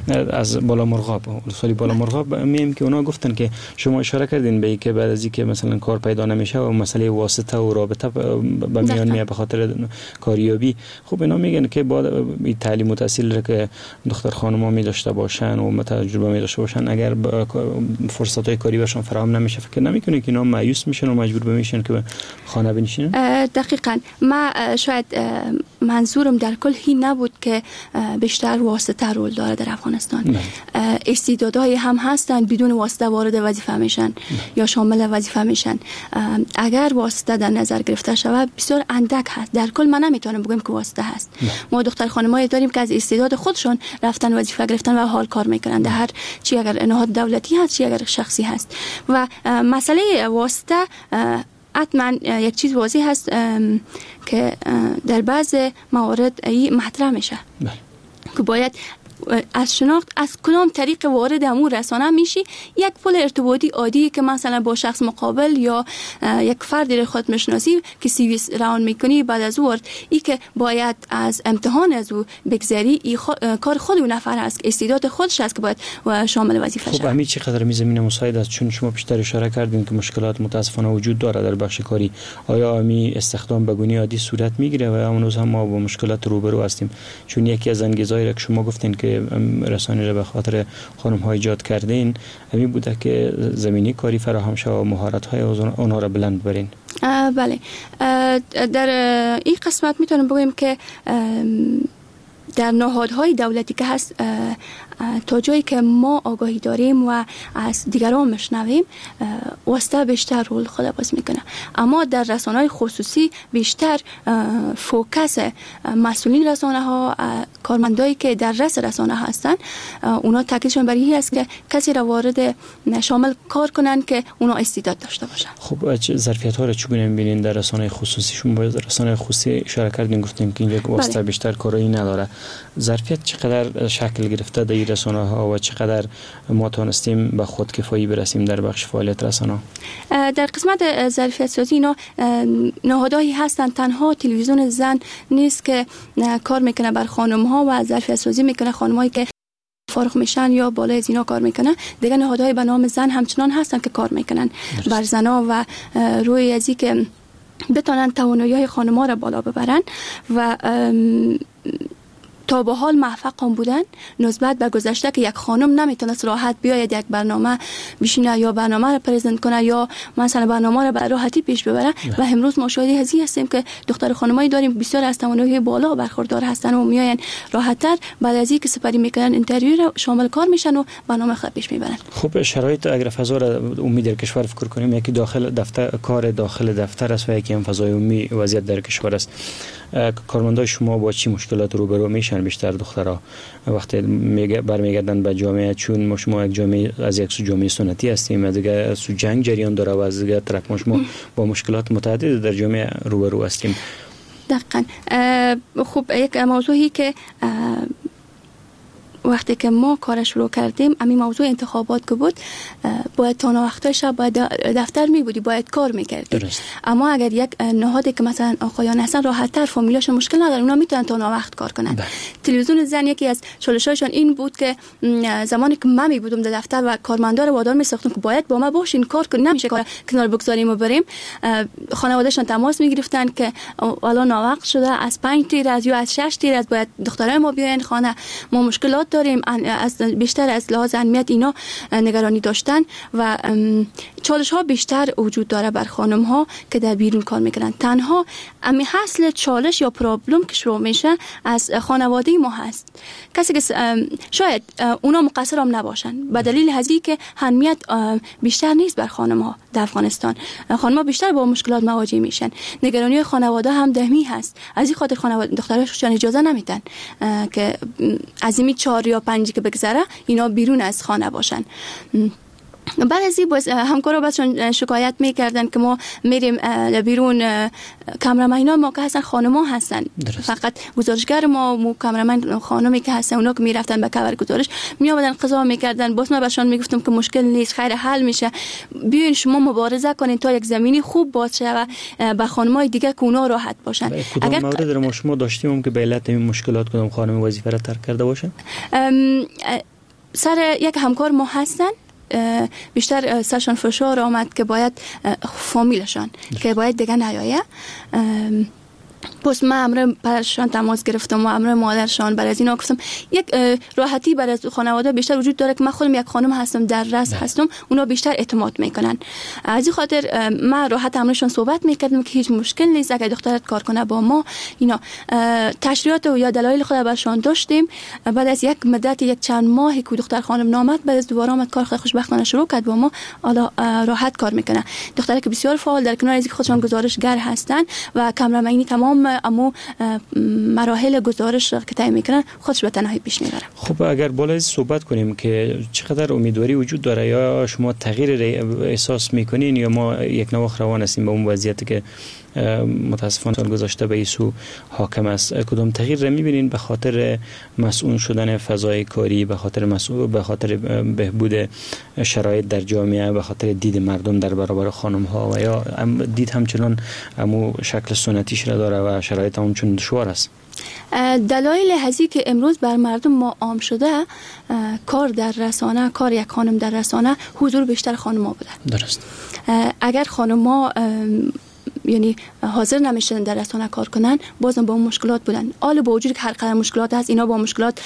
[SPEAKER 22] از بالا مرغاب ولسوالی بالا مرغاب میم که اونا گفتن که شما اشاره کردین به این که بعد از اینکه مثلا کار پیدا نمیشه و مسئله واسطه و رابطه به میان میاد به خاطر کاریابی. خب اینا میگن که با تعلیم و تحصیل که دختر خانم‌ها می داشته باشن و تجربه می داشته باشن اگر فرصت‌های کاری برشون فراهم نمیشه فکر نمیکنه که اینا مایوس میشن و مجبور میشن که خانه بنشینن؟
[SPEAKER 6] دقیقاً ما شاید منظورم در کل این نبود که بیشتر واسطه رول داره در افغانستان. استعدادهای هم هستن بدون واسطه وارد وظیفه میشن یا شامل وظیفه میشن. اگر واسطه در نظر گرفته شود بسیار اندک هست. در کل من نمیتونم بگم که واسطه هست. ما دختر خانمایی داریم که از استعداد خودشون رفتن وظیفه گرفتن و حال کار میکنن در هر چی، اگر نهاد دولتی هست چی اگر شخصی هست. و مسئله واسطه حتما یک چیز واضح هست که در بعض موارد مطرح میشه که باید از شناخت از کدام طریق وارد امور رسانه میشی. یک پل ارتباطی عادی که مثلا با شخص مقابل یا یک فردی رو خود میشناسی که سی وی روان میکنی، بعد از اون ای که باید از امتحان از او بگذری، کار خود اون نفر است، استعداد خودش است که باید شامل وظیفه شه.
[SPEAKER 22] خب همین چقدر می زمینه مساعد است؟ چون شما بیشتر اشاره کردین که مشکلات متاسفانه وجود داره در بخش کاری. آیا همین استخدام به گونه عادی صورت میگیره و امروز هم ما با مشکلات روبرو هستیم؟ چون یکی از انگیزهایی که شما گفتین که رسانه را به خاطر خانم ها ایجاد کردین همین بوده که زمینی کاری فراهم شود و مهارت های اونها را بلند برین.
[SPEAKER 6] بله، در این قسمت میتونم بگویم که در نهادهای دولتی که هست تا جایی که ما آگاهی داریم و از دیگران میشنویم واسطه بیشتر رول خود بازی میکنه. اما در رسانه‌های خصوصی بیشتر فوکس مسئولین رسانه ها، کارمندایی که در رأس رسانه هستن، اونا تاکیدشون بر این است که کسی را وارد شامل کار کنن که اونا استعداد داشته باشن.
[SPEAKER 22] خب ظرفیت ها رو چگونه می‌بینین در رسانه خصوصی؟ شما با رسانه خصوصی اشاره کردین گفتین که اینجا واسطه بیشتر کاری نداره. ظرفیت چقدر شکل گرفته در رسانه ها و چقدر ما تونستیم به خودکفایی برسیم در بخش فعالیت رسانه؟
[SPEAKER 6] در قسمت ظرفیت سازی اینا نهادهایی هستن، تنها تلویزیون زن نیست که کار میکنه بر خانم ها و ظرفیت سازی میکنه خانمایی که فارغ میشن یا بالای از اینا کار میکنن. دیگه نهادهای به نام زن همچنان هستن که کار میکنن بر زنا و روی ازی که بتونن توانایی خانم‌ها را بالا ببرن و تا به حال موفق هم بودن نسبت به گذشته که یک خانم نمیتونست راحت بیاید یک برنامه بشینه یا برنامه را پرزنت کنه یا مثلا برنامه را به راحتی پیش ببره. و امروز ما شاهد هزی هستیم که دختر خانمایی داریم بسیار از توانایی بالا برخوردار هستن و میاین راحت‌تر بعد از اینکه سپری میکنن اینترویو را شامل کار میشن و برنامه خود پیش میبرن.
[SPEAKER 22] خب شرایط اگر فضا را عمومی در کشور فکر کنیم، یکی داخل دفتر کار داخل دفتر است و یکی هم فضای عمومی وضعیت در کشور است. کارمندای شما با چی مشکلات روبرو میشن بیشتر دخترها وقتی برمیگردن به جامعه؟ چون شما یک جامعه از یک سو جامعه سنتی هستیم، از دیگه سو جنگ جریان داره و از دیگه طرف شما با مشکلات متعدد در جامعه روبرو هستیم.
[SPEAKER 6] دقیقاً. خب یک موضوعی که وقتی که ما کار شروع کردیم همین موضوع انتخابات که بود، باید تا وقتای شب باید دفتر می بودی، باید کار میکردی. اما اگر یک نهادی که مثلا آقایان هستن راحت تر فامیلاشون مشکل نداره، اونا میتونن تا وقت کار کنن. تلویزیون زن یکی از چالشاشون این بود که زمانی که من می بودم در دفتر و کارمندا رو وادار می‌ساختم که باید با ما باشین کار کنیم، نمیشه کار کنار بگذاریم و بریم. خانواده‌شان تماس میگرفتن که الان وقت شده، از 5 تیر از یا از 6 تیر از باید دخترای ما بیاین خانه، ما مشکلات داریم. از بیشتر از لحاظ امنیت اینا نگرانی داشتن و چالش ها بیشتر وجود داره بر خانم ها که در بیرون کار میکنن. تنها امی حاصل چالش یا پرابلم که شروع میشه از خانواده ما هست. کسی که شاید اونا مقصر هم نباشن به دلیل هزی که اهمیت بیشتر نیست بر خانم ها در افغانستان. خانم ها بیشتر با مشکلات مواجه میشن. نگرانی خانواده هم دهمی هست. از این خاطر خانواده دختراشون اجازه نمیدن که از این 4 یا 5 که بگذره اینا بیرون از خانه باشن. بعد از این باز همکارا بسشون شکایت میکردن که ما میریم بیرون، کامرامن‌ها ما که هستن خانم‌ها هستن، فقط گزارشگر ما کامرامن خانمی که هستن اونا که میرفتن به کاور گزارش میآمدن قضا میکردن. باز ما بهشون میگفتم که مشکل نیست، خیر حل میشه، بیاین شما مبارزه کنین تا یک زمینی خوب باز شه و به خانم‌های دیگه که اونا راحت باشن.
[SPEAKER 22] اگر مورد در ما شما داشتیم که به علت این مشکلات کدام خانم وظیفه را ترک کرده باشه؟
[SPEAKER 6] سر یک همکار ما هستن بیشتر سرشان فشار آمد که باید فامیلشان که باید دیگه نیایه. پس من امر پرشان تماس گرفتم و امر مادرشان برای از اینا گفتم یک راحتی برای خانواده بیشتر وجود داره که من خودم یک خانم هستم در رأس هستم، اونا بیشتر اعتماد میکنن. از این خاطر من راحت امرشان صحبت میکردم که هیچ مشکل نیست اگه دخترت کار کنه با ما. اینا تشریحات و یا دلایل خود برشان داشتیم. بعد از یک مدت یک چند ماهی که دختر خانم نامد، بعد از دوباره آمد کار خوشبختانه شروع کرد با ما، حالا راحت کار میکنه. دختری که بسیار فعال در کنار از خودشان گزارشگر هستن و کامرامینی تمام امو مراحل گزارش که طی میکنن خودش به تنهایی پیش میبره.
[SPEAKER 22] خب اگر بالای صحبت کنیم که چقدر امیدواری وجود داره، یا شما تغییر احساس میکنین یا ما یک نواخت روان هستیم به اون وضعیتی که متاسفانه سال گذشته به ایسو حاکم است؟ کدام تغییر را میبینین به خاطر مسئول شدن فضای کاری، به خاطر بهبود شرایط در جامعه، به خاطر دید مردم در برابر خانم ها، و یا دید همچنان امو شکل سنتیش را داره و شرایط همچنان دشوار است؟
[SPEAKER 6] دلایل هزی که امروز بر مردم ما عام شده، کار در رسانه، کار یک خانم در رسانه، حضور بیشتر خانم ها بوده.
[SPEAKER 22] درست.
[SPEAKER 6] اگر خانم ها یعنی حاضر نمیشدن در رسانه کار کنن، بازم با مشکلات بودن. حالا با وجود که هر قدر مشکلات هست، اینا با مشکلات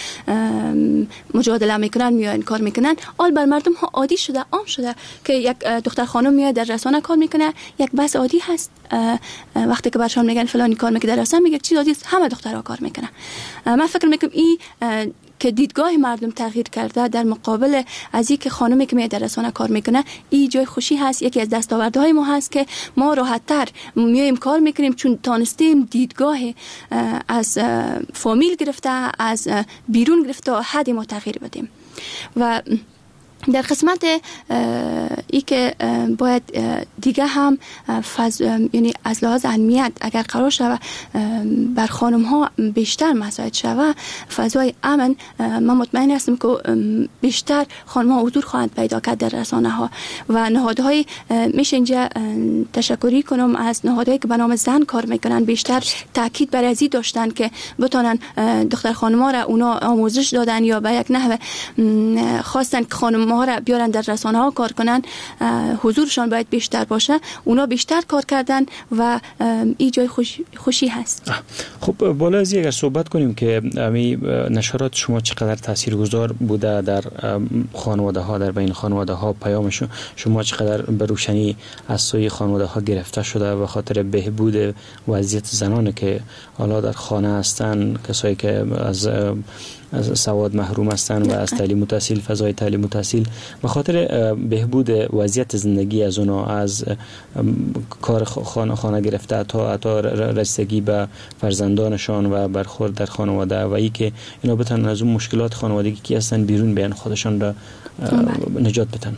[SPEAKER 6] مجادله میکنن، میان کار میکنن. حال بر مردم ها عادی شده، عام شده که یک دختر خانم میاد در رسانه کار میکنه، یک بس عادی هست. وقتی که برشان میگن فلانی کار میکنه در رسانه، میگه چیز عادی است، همه دخترها کار میکنن. من فکر میکنم این که دیدگاه مردم تغییر کرده در مقابل از اینکه خانمی که میاد در رسانه کار میکنه، این جای خوشی هست. یکی از دستاوردهای ما هست که ما راحت‌تر میایم کار میکنیم، چون تانستیم دیدگاه از فامیل گرفته، از بیرون گرفته حد ما تغییر بدیم. و در قسمت ای که باید دیگه هم یعنی از لحاظ امنیت اگر قرار شود بر خانم ها بیشتر مساعد شود، فضای امن، من مطمئن هستم که بیشتر خانم ها حضور خواهند پیدا کرد در رسانه ها. و نهادهای میشه اینجا تشکری کنم از نهادهایی که به نام زن کار میکنن، بیشتر تاکید بر ازی داشتن که بتونن دختر خانم ها را اونا آموزش دادن یا به یک نحو خواستن که خانم ها را بیارن در رسانه ها کار کنن، حضورشان باید بیشتر باشه. اونا بیشتر کار کردن و این جای خوشی هست.
[SPEAKER 22] خب بالا از اگر صحبت کنیم که امی نشرات شما چقدر تاثیرگذار بوده در خانواده ها، در بین خانواده ها، پیام شما چقدر به روشنی از سوی خانواده ها گرفته شده به خاطر بهبود وضعیت زنان که حالا در خانه هستن، کسایی که از سواد محروم هستند و از تعلیم و تحصیل، فضای تعلیم و تحصیل، به خاطر بهبود وضعیت زندگی از اونا، از کار خانه گرفته تا رسیدگی به فرزندانشان و برخورد در خانواده، و ای که اینا بتونن از اون مشکلات خانوادگی که هستن بیرون بیان، خودشان را نجات بدن.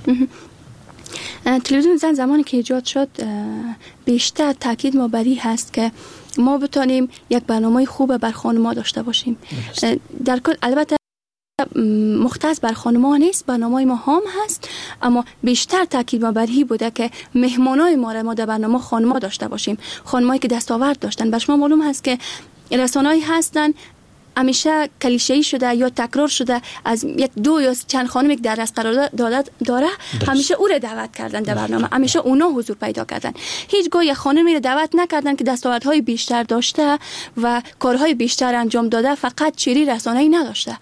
[SPEAKER 6] تلویزیون زن زمانی که ایجاد شد، بیشتر تاکید ما بر این هست که ما بتونیم یک برنامه خوب بر خانم‌ها داشته باشیم. در کل البته مختص بر خانم‌ها نیست، برنامه ما هم هست، اما بیشتر تاکید ما بر این بوده که مهمانای ما را ما در برنامه خانم‌ها داشته باشیم، خانمایی که دستاورد داشتن. بر شما معلوم هست که رسانه‌ای هستن همیشه کلیشه‌ای شده یا تکرار شده از یک دو یا چند خانمی که در رأس قرار داره، همیشه او را دعوت کردن در برنامه، همیشه اونا حضور پیدا کردن. هیچگاه یک خانمی را دعوت نکردن که دستاوردهای بیشتر داشته و کارهای بیشتر انجام داده، فقط چیری رسانه‌ای نداشته.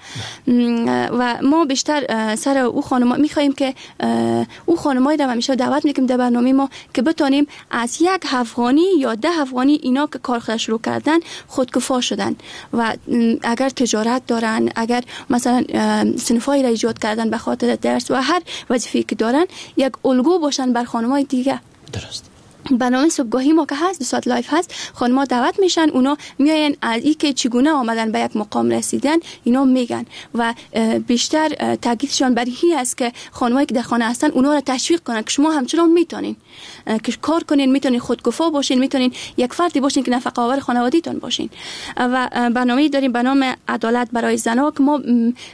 [SPEAKER 6] و ما بیشتر سر او خانم‌ها می‌خوایم که او خانمایی را همیشه دعوت می‌کنیم در برنامه ما که بتونیم از یک افغانی یا 10 افغانی اینا که کار خود شروع کردن خودکفا شدن و اگر تجارت دارن، اگر مثلا صنفایی را ایجاد کردن به خاطر درس و هر وظیفه‌ای که دارن، یک الگو باشن بر خانم‌های دیگه.
[SPEAKER 22] درست.
[SPEAKER 6] برنامه صبحگاهی ما که هست، 2 ساعت لایف هست، خانم‌ها دعوت میشن، اونا میاین از این که چگونه آمدن به یک مقام رسیدن اینا میگن و بیشتر تاکیدشان بر این است که خانمایی که در خانه هستن اونا را تشویق کنن که شما همچنان میتونین که کار کنین، میتونین خودکفا باشین، میتونین یک فردی باشین که نفقه آور خانوادگیتون باشین. و برنامه‌ای داریم به نام عدالت برای زن‌ها که ما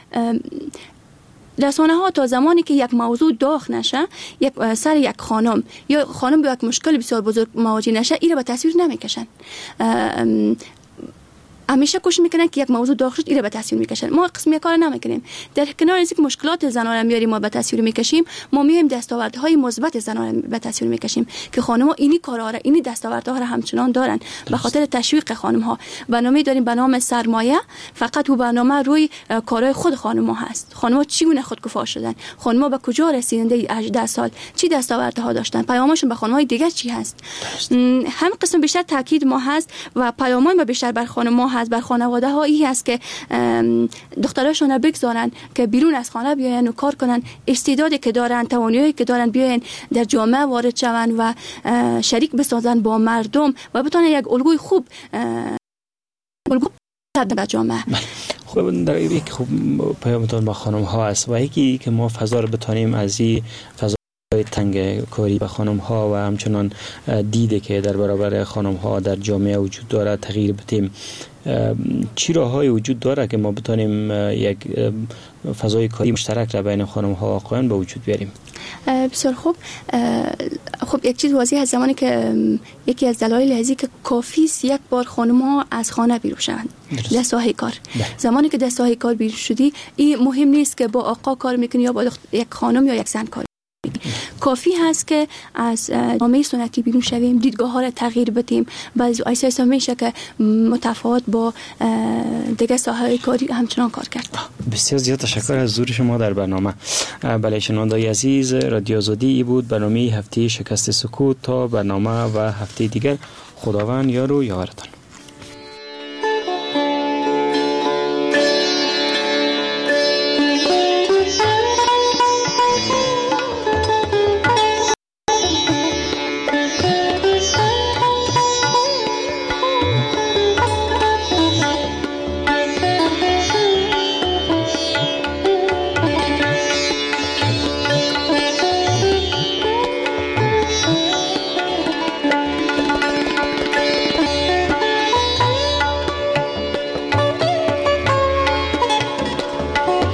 [SPEAKER 6] رسانه ها تا زمانی که یک موضوع داغ نشه، سر یک خانم یا خانم با یک مشکل بسیار بزرگ مواجه نشه، این را به تصویر نمیکشن. همیشه کوشش میکنن که یک موضوع داغ شد ایره به تصویر میکشن. ما قسمی کار نمیکنیم. در کنار اینکه مشکلات زنان میاریم ما به تصویر میکشیم، ما میایم دستاوردهای مثبت زنان به تصویر میکشیم که خانم‌ها اینی کارا را، اینی دستاوردها را همچنان دارن. به خاطر تشویق خانم‌ها برنامه داریم به نام سرمایه. فقط او برنامه روی کارهای خود خانم‌ها هست. خانم‌ها چگونه خودکفا شدن، خانم‌ها به کجا رسیدن، 18 سال چی دستاوردها داشتن، پیامشون به خانم‌های دیگر چی هست. هم قسم بیشتر تاکید ما هست و پیامای ما بیشتر بر خانم‌ها هست، بر خانواده‌ها این هست که دختراشون بگذارن که بیرون از خانه بیاین و کار کنن، استعدادی که دارن، توانایی که دارن بیاین در جامعه وارد شون و شریک بسازن با مردم و بتونن یک الگوی خوب در جامعه.
[SPEAKER 22] خب در یک خوب پیامتون با خانم ها است و یکی که ما فضا رو بتانیم از این فضای تنگ کاری به خانم ها و همچنان دیده که در برابر خانم ها در جامعه وجود داره تغییر بدیم. چی راه‌های وجود داره که ما بتانیم یک فضای کاری مشترک را بین خانم ها و آقایان به وجود بیاریم؟
[SPEAKER 6] بسیار خوب. خب یک چیز واضحه، زمانی که یکی از دلایل هزی که کافی است یک بار خانم ها از خانه بیرون شوند در ساحه کار. زمانی که در ساحه کار بیرون شدی، این مهم نیست که با آقا کار میکنی یا با یک خانم یا یک زن کار. کافی هست که از جامعه سنتی بیرون شویم، دیدگاه ها را تغییر بدیم. بعضی احساس میشه که متفاوت با دیگه ساحه کاری همچنان کار کرد.
[SPEAKER 22] بسیار زیاد تشکر از حضور شما در برنامه. بله شنوندگان عزیز، رادیو آزادی بود برنامه هفته شکست سکوت. تا برنامه و هفته دیگر، خداوند یار و یاورتان.